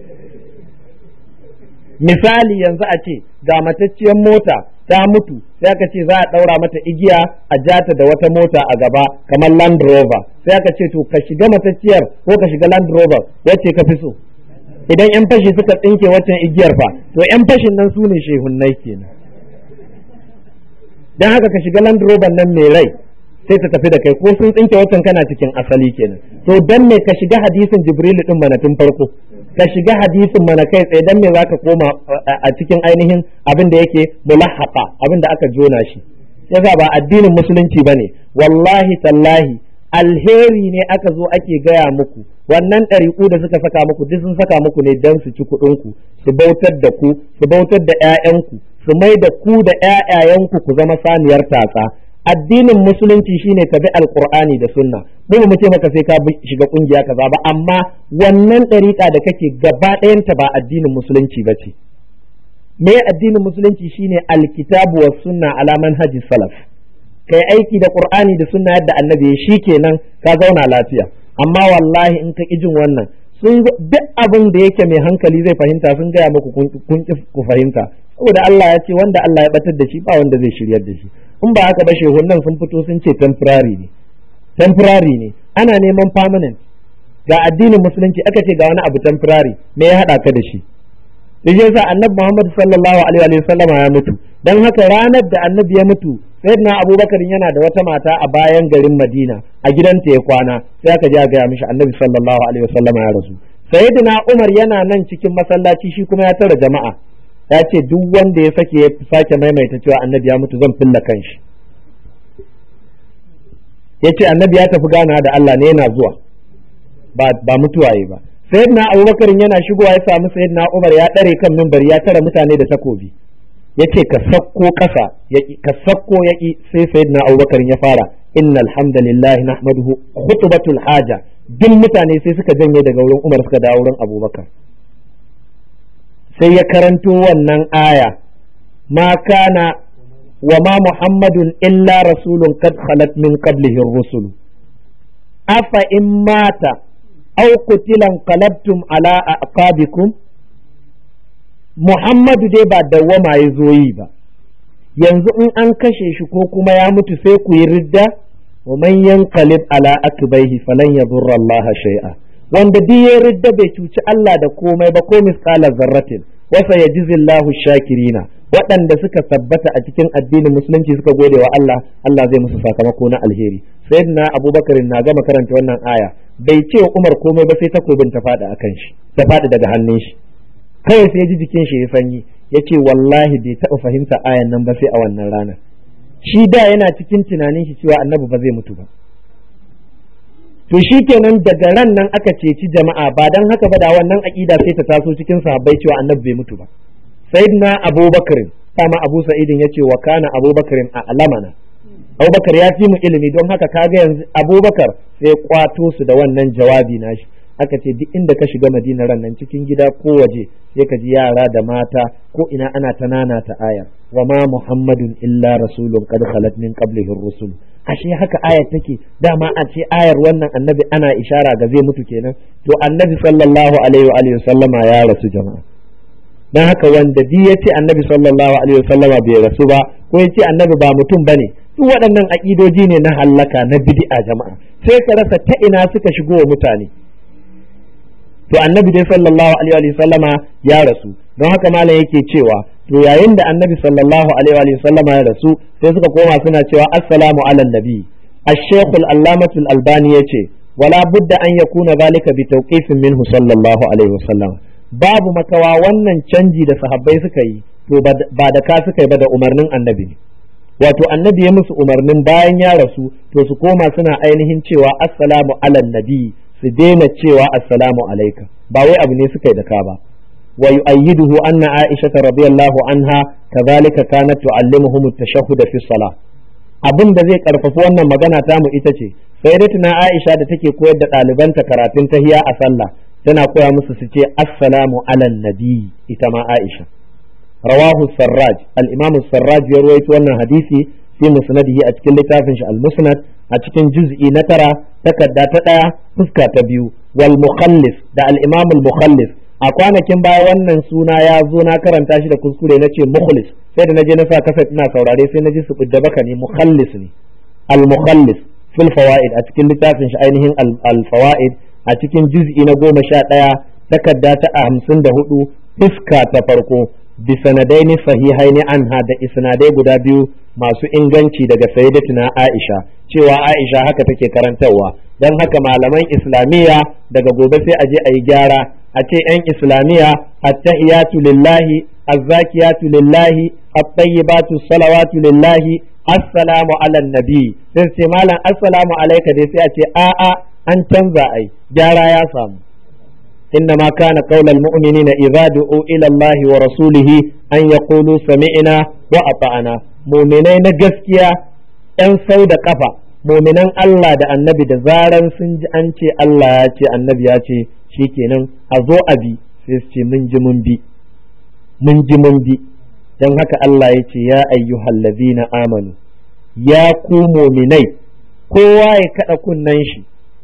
misali yanzu a ce ga matacciyar mota ta mutu sai aka ce za a ɗaura mata igiya a jata da wata mota a gaba kamar Land Rover, sai aka ce to ka shiga matacciyar ko ka shiga Land Rover wacce ka fi so. Idan yan fashi suka tsinke waccan igiyar fa, to yan fashin nan su ne shehunnai kenan. Dan haka ka shiga Land Rover nan mai rai sai ta tafi da kai, ko sun tsinke waccan kana cikin asali kenan. To dan me ka shiga hadisin Jibril din mana tun farko, ka shiga hadisin mana kai tsaye, dan me zaka koma a cikin ainihin abin da yake mulahhaqa, abin da aka jona shi. Yasa ba addinin musulunci bane, wallahi tallahi alheri ne aka zo ake gaya muku. Wannan ɗariƙu da suka saka muku duk sun saka muku ne dan su ci kuɗinku, su bautar da ku, su bautar da ƴaƴanku, su mai da ku da ƴaƴayenku ku zama saniyar tatsa. Addinin musulunci shine ka bi alqur'ani da sunna. Mu mu ce maka sai ka shiga kungiya kaza ba, amma wannan ɗariƙa da kake gaba ɗayanta ba addinin musulunci ba ce. Me addinin musulunci shine alkitabu was sunna ala manhaji salaf. Kai aiki da qur'ani da sunna yadda annabi shi kenan ka zauna lafiya. Amma wallahi in ka ƙi jin wannan, sun duk abin da yake mai hankali zai fahimta sun gaya muku kun ƙi ku fahimta, saboda Allah ya ce wanda Allah ya batar da shi ba wanda zai shiryar da shi. In ba haka ba shehun nan sun fito sun ce temporary ne, temporary ne, ana neman permanent. Ga addinin musulunci aka ce ga wani abu temporary, me ya haɗa ka da shi? sai yasa annabi Muhammad sallallahu alaihi wa sallam ya mutu dan haka ranar da annabi ya mutu sayyidina Abubakar yana da wata mata a bayan garin Madina a gidanta ya kwana sai aka ji ga mishi annabi sallallahu alaihi wa sallam ya rasu sayyidina Umar yana nan cikin masallaci shi kuma ya tara jama'a ya ce duk wanda ya sake ya sake maimaita cewa annabi ya mutu zan filla kanshi ya ce annabi ya tafi gana da Allah ne yana zuwa ba ba mutuwa yi ba sayyidina Abubakar yana shigowa ya samu sayyidina Umar ya dare kan minbar ya tara mutane da takobi yace ka sakko kasa yaki ka sakko yaki sai sayyidina Abubakar ya fara innal hamdalillah nahmaduhu khutbatul haja duk mutane sai suka janye daga wurin Umar suka dawo wurin Abubakar sai ya karanto wannan aya ma kana wa ma muhammadun illa rasulun qad khalat min qablihi ar-rusul afa in mata aw qutila qalabtum ala aqabikum muhammadu dai ba dawwama ya zo yi ba yanzu in an kashe shi ko kuma ya mutu sai ku yi ridda wa man yanqalib ala akbaihi falan yadurra Allah shay'a wanda duk ya ridda bai cuci Allah da komai ba ko misqala zarratin wa sayajizillahu shakirina waɗanda suka tabbata a cikin addinin musulunci suka gode wa Allah Allah zai musu sakamako na alheri sayyidina Abubakar na gama karanta wannan aya bai ce wa Umar komai ba sai takobin ta fada akan shi ta fada daga hannun shi kai sai ji jikin shi ya sanyi yace wallahi bai taɓa fahimta ayan nan ba sai a wannan rana shi da yana cikin tunanin shi cewa annabi ba zai mutu ba to shi kenan daga ran nan aka ceci jama'a ba dan haka ba da wannan aqida sai ta taso cikin sahabbai cewa annabi bai mutu ba sayyidina Abubakar sama Abu Sa'idin yace wa kana Abubakar a alamana Abubakar ya fi mu ilimi don haka kaga yanzu Abubakar sai kwato su da wannan jawabi nashi aka ce duk inda ka shiga Madina ran nan cikin gida ko waje sai ka ji yara da mata ko ina ana ta nana ta aya wa ma Muhammadun illa rasulun qad khalat min qablihi ar-rusul ashe haka ayar take dama a ce ayar wannan annabi ana ishara ga zai mutu kenan to annabi sallallahu alaihi wa alihi sallama ya rasu jama'a dan haka wanda bi yace annabi sallallahu alaihi wa sallama bai rasu ba ko yace annabi ba mutum bane duk waɗannan aqidoji ne na hallaka na bid'a jama'a sai ka rasa ta ina suka shigo wa mutane to annabi dai sallallahu alaihi wa sallama ya rasu don haka malam yake cewa to yayin da annabi sallallahu alaihi wa sallama ya rasu sai suka koma suna cewa assalamu ala nabi ash-shaykh al-allamah al-albani yace wala budda an yakuna zalika bi tawqifin minhu sallallahu alaihi wa sallam babu makawa wannan canji da sahabbai suka yi to ba da ka suka yi ba da umarnin annabi ne wato annabi ya musu umarnin bayan ya rasu to su koma suna ainihin cewa assalamu ala nabi su daina cewa assalamu alaika ba wai abu ne suka yi da ka ba wa yu'ayyiduhu anna Aisha radhiyallahu anha kadhalika kanat tu'allimuhum at-tashahhud fi as-salah abin da zai karfafa wannan magana ta mu ita ce sayyidatuna Aisha da take koyar da ɗalibanta karatun tahiya a sallah tana koya musu su ce assalamu ala nabi ita ma Aisha rawahu sarraj al-imam sarraj ya rawaito wannan hadisi fi musnadihi a cikin littafin shi al-musnad a cikin juz'i na tara takarda ta daya fuska ta biyu wal mukhallis da al-imam al-mukhallis a kwanakin baya wannan suna ya zo na karanta shi da kuskure na ce mukhlis sai da naje na sa kaset ina saurare sai naji su bidda baka ne mukhallis ne al-mukhallis fil fawaid a cikin littafin shi ainihin al-fawaid a cikin juz'i na goma sha ɗaya takarda ta hamsin da hudu fuska ta farko bi sanadaini sahihaini anha da isnadai guda biyu masu inganci daga sayyidatina Aisha cewa Aisha haka take karantarwa dan haka malaman islamiyya daga gobe sai aje ayi gyara a ce yan islamiyya at-tahiyatu lillahi az-zakiyatu lillahi at-tayyibatu salawatu lillahi assalamu ala nabi sai ce malam assalamu alayka dai sai a ce a a an canza ai gyara ya samu إنما كان قول المؤمنين إذا دعوا إلى الله ورسوله أن يقولوا سمعنا وأطعنا مؤمنين gaskiya ‘yan sau da ƙafa muminan Allah da annabi da zaran sun ji an ce Allah ya ce annabi ya ce shikenan a zo a bi sai su ce mun ji mun bi mun ji mun bi don haka Allah ya ce ya ayyuhal ladina amanu ya ku muminai kowa ya kaɗa kunnen shi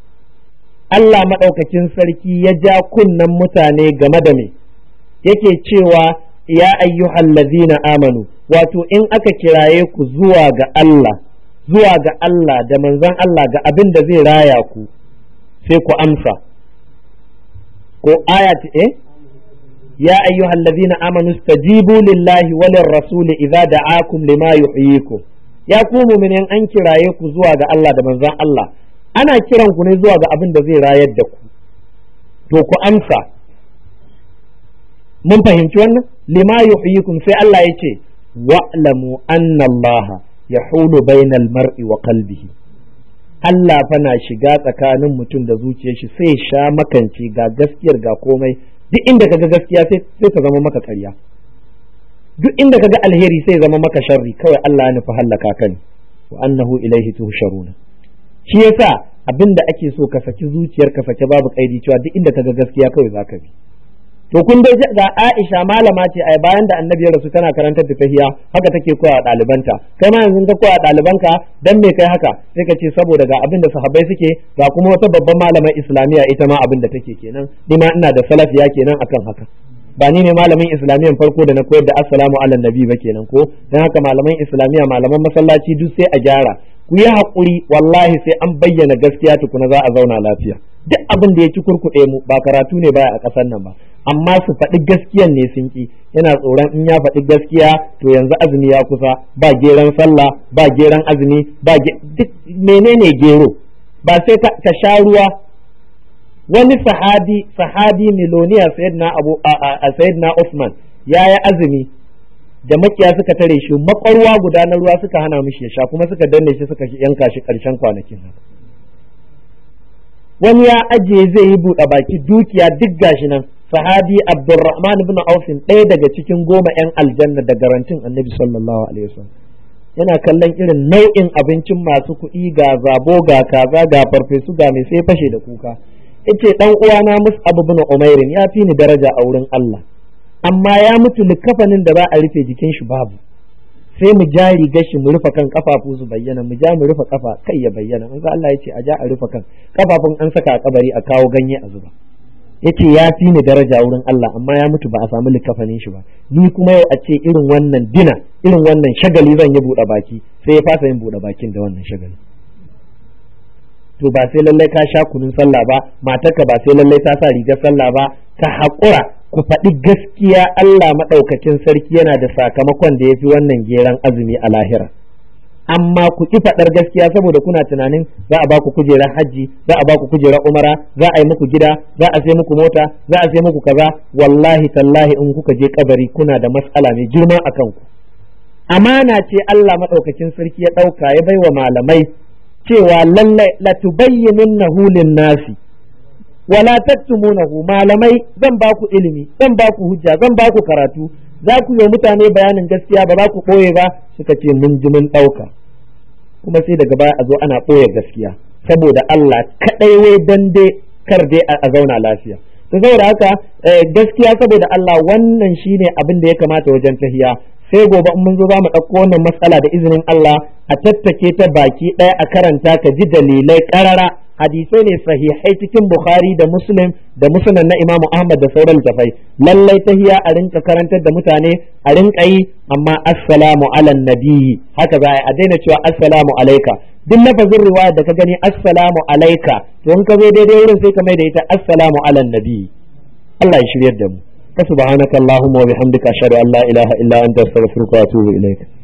Allah maɗaukakin sarki ya ja kunnen mutane game da me yake cewa ya ayyuhal ladina amanu wato in aka kiraye ku zuwa ga Allah zuwa ga Allah da manzon Allah ga abin da zai raya ku sai ku amsa ko ayat eh ya ayyuhallazina amanu stajibu lillahi walir rasuli idza da'akum lima yuhyikum. Ya ku mu'minin an kiraye ku zuwa ga Allah da manzon Allah, ana kiran ku ne zuwa ga abin da zai rayar da ku, to ku amsa. Mun fahimci wannan? Lima yuhyikum, sai Allah ya ce wa'lamu anna Allah yahulu bainal mar'i wa qalbihi. Allah fa na shiga tsakanin mutum da zuciyar shi, sai sha makance ga gaskiyar ga komai. Duk inda kaga gaskiya sai sai ta zama maka ƙarya, duk inda kaga alheri sai zama maka sharri. Kawai Allah ya nufi hallaka ka ne. Wa annahu ilaihi tuhsharuna. Shi yasa abinda ake so ka saki zuciyar ka sake babu kaidi, cewa duk inda kaga gaskiya kawai zaka bi. To kun dai ga Aisha malama ce ai bayan da Annabi ya rasu tana karantar da tahiyya, haka take koya wa ɗalibanta. Kai ma yanzu ka koya ɗalibanka dan me kai haka? Sai ka ce saboda ga abin da sahabbai suke, ga kuma wata babban malamar Islamiyya ita ma abin da take kenan, ni ma ina da salafiya kenan akan haka. Ba ni ne malamin Islamiyyan farko da na koyar da assalamu ala nabi ba kenan ko? Dan haka malaman Islamiyya, malaman masallaci duk sai a gyara. Ku yi haƙuri, wallahi sai an bayyana gaskiya tukuna za a zauna lafiya. Duk abin da ya ci kurkuɗe mu ba karatu ne baya a ƙasar nan ba, amma su faɗi gaskiyan ne sun ki. Yana tsoron in ya faɗi gaskiya to yanzu azumi ya kusa, ba geran sallah, ba geran azumi, ba duk menene gero, ba sai ka sha ruwa. Wani sahabi sahabi miloniya sayyidina Abu a sayyidina Usman yayi azumi da makiya suka tare shi, makwarwa guda na ruwa suka hana mishi ya sha, kuma suka danne shi suka yanka shi ƙarshen kwanakin haka. Wani ya ajiye zai yi buɗe baki, dukiya duk gashi nan. Sahabi Abdurrahman ibn Auf, ɗaya daga cikin goma ‘yan aljanna da garantin Annabi sallallahu alaihi wasallam, yana kallon irin nau'in abincin masu kuɗi, ga zabo, ga kaza, ga farfesu, ga mai sai fashe da kuka. Yace dan uwana Mus'ab ibn Umair ya fi ni daraja a wurin Allah, amma ya mutu likafanin da za a rufe jikin shi babu. Sai mu ja rigar shi mu rufe kan, kafafu su bayyana, mu ja mu rufe kafa kai ya bayyana. Manzo Allah yace a ja a rufe kan, kafafun an saka a kabari a kawo ganye a zuba. Yace ya fi ni daraja wurin Allah, amma ya mutu ba a samu likafanin shi ba. Ni kuma yau a ce irin wannan dina, irin wannan shagali zan yi buɗe baki, sai ya fasa yin buɗe bakin da wannan shagali. To ba sai lallai ka sha kunun sallah ba, matarka ba sai lallai ta sa rigar sallah ba, ka haƙura. Ku faɗi gaskiya, Allah maɗaukacin sarki yana da sakamakon da ya fi wannan geran azumi a lahira. Amma ku ki faɗar gaskiya saboda kuna tunanin za a ba ku kujerar hajji, za a ba ku kujerar umara, za a yi muku gida, za a sai muku mota, za a sai muku kaza. Wallahi tallahi in kuka je kabari kuna da matsala mai girma a kanku. Amana ce Allah maɗaukacin sarki ya ɗauka ya baiwa malamai cewa lallai la tubayyinunnahu lin-nasi wala taktumunahu. Malamai zan ba ku ilimi, zan ba ku hujja, zan ba ku karatu, za ku yi mutane bayanin gaskiya, ba za ku ɓoye ba. Suka ce mun ji mun ɗauka, kuma sai daga baya a zo ana ɓoye gaskiya saboda Allah kaɗai, wai dan dai kar dai a zauna lafiya. To saboda haka gaskiya saboda Allah, wannan shine abin da ya kamata wajen tahiya. Sai gobe in mun zo za mu ɗauko wannan matsala da izinin Allah, a tattake ta baki ɗaya, a karanta ka ji dalilai ƙarara. Hadisai ne sahihai cikin Bukhari da Muslim da Musnad na Imam Ahmad da sauran littafai. Lallai tahiya a rinka karantar da mutane, a rinka yi, amma assalamu ala nabiyyi, haka za a daina cewa assalamu alaika. Duk lafazin riwaya da ka gani assalamu alaika, to in ka zo daidai wurin sai ka mai da ita assalamu ala nabiyyi. Allah ya shiryar da mu. Subhanakallahumma wa bihamdika ashhadu an la ilaha illa anta astaghfiruka wa atubu ilaik.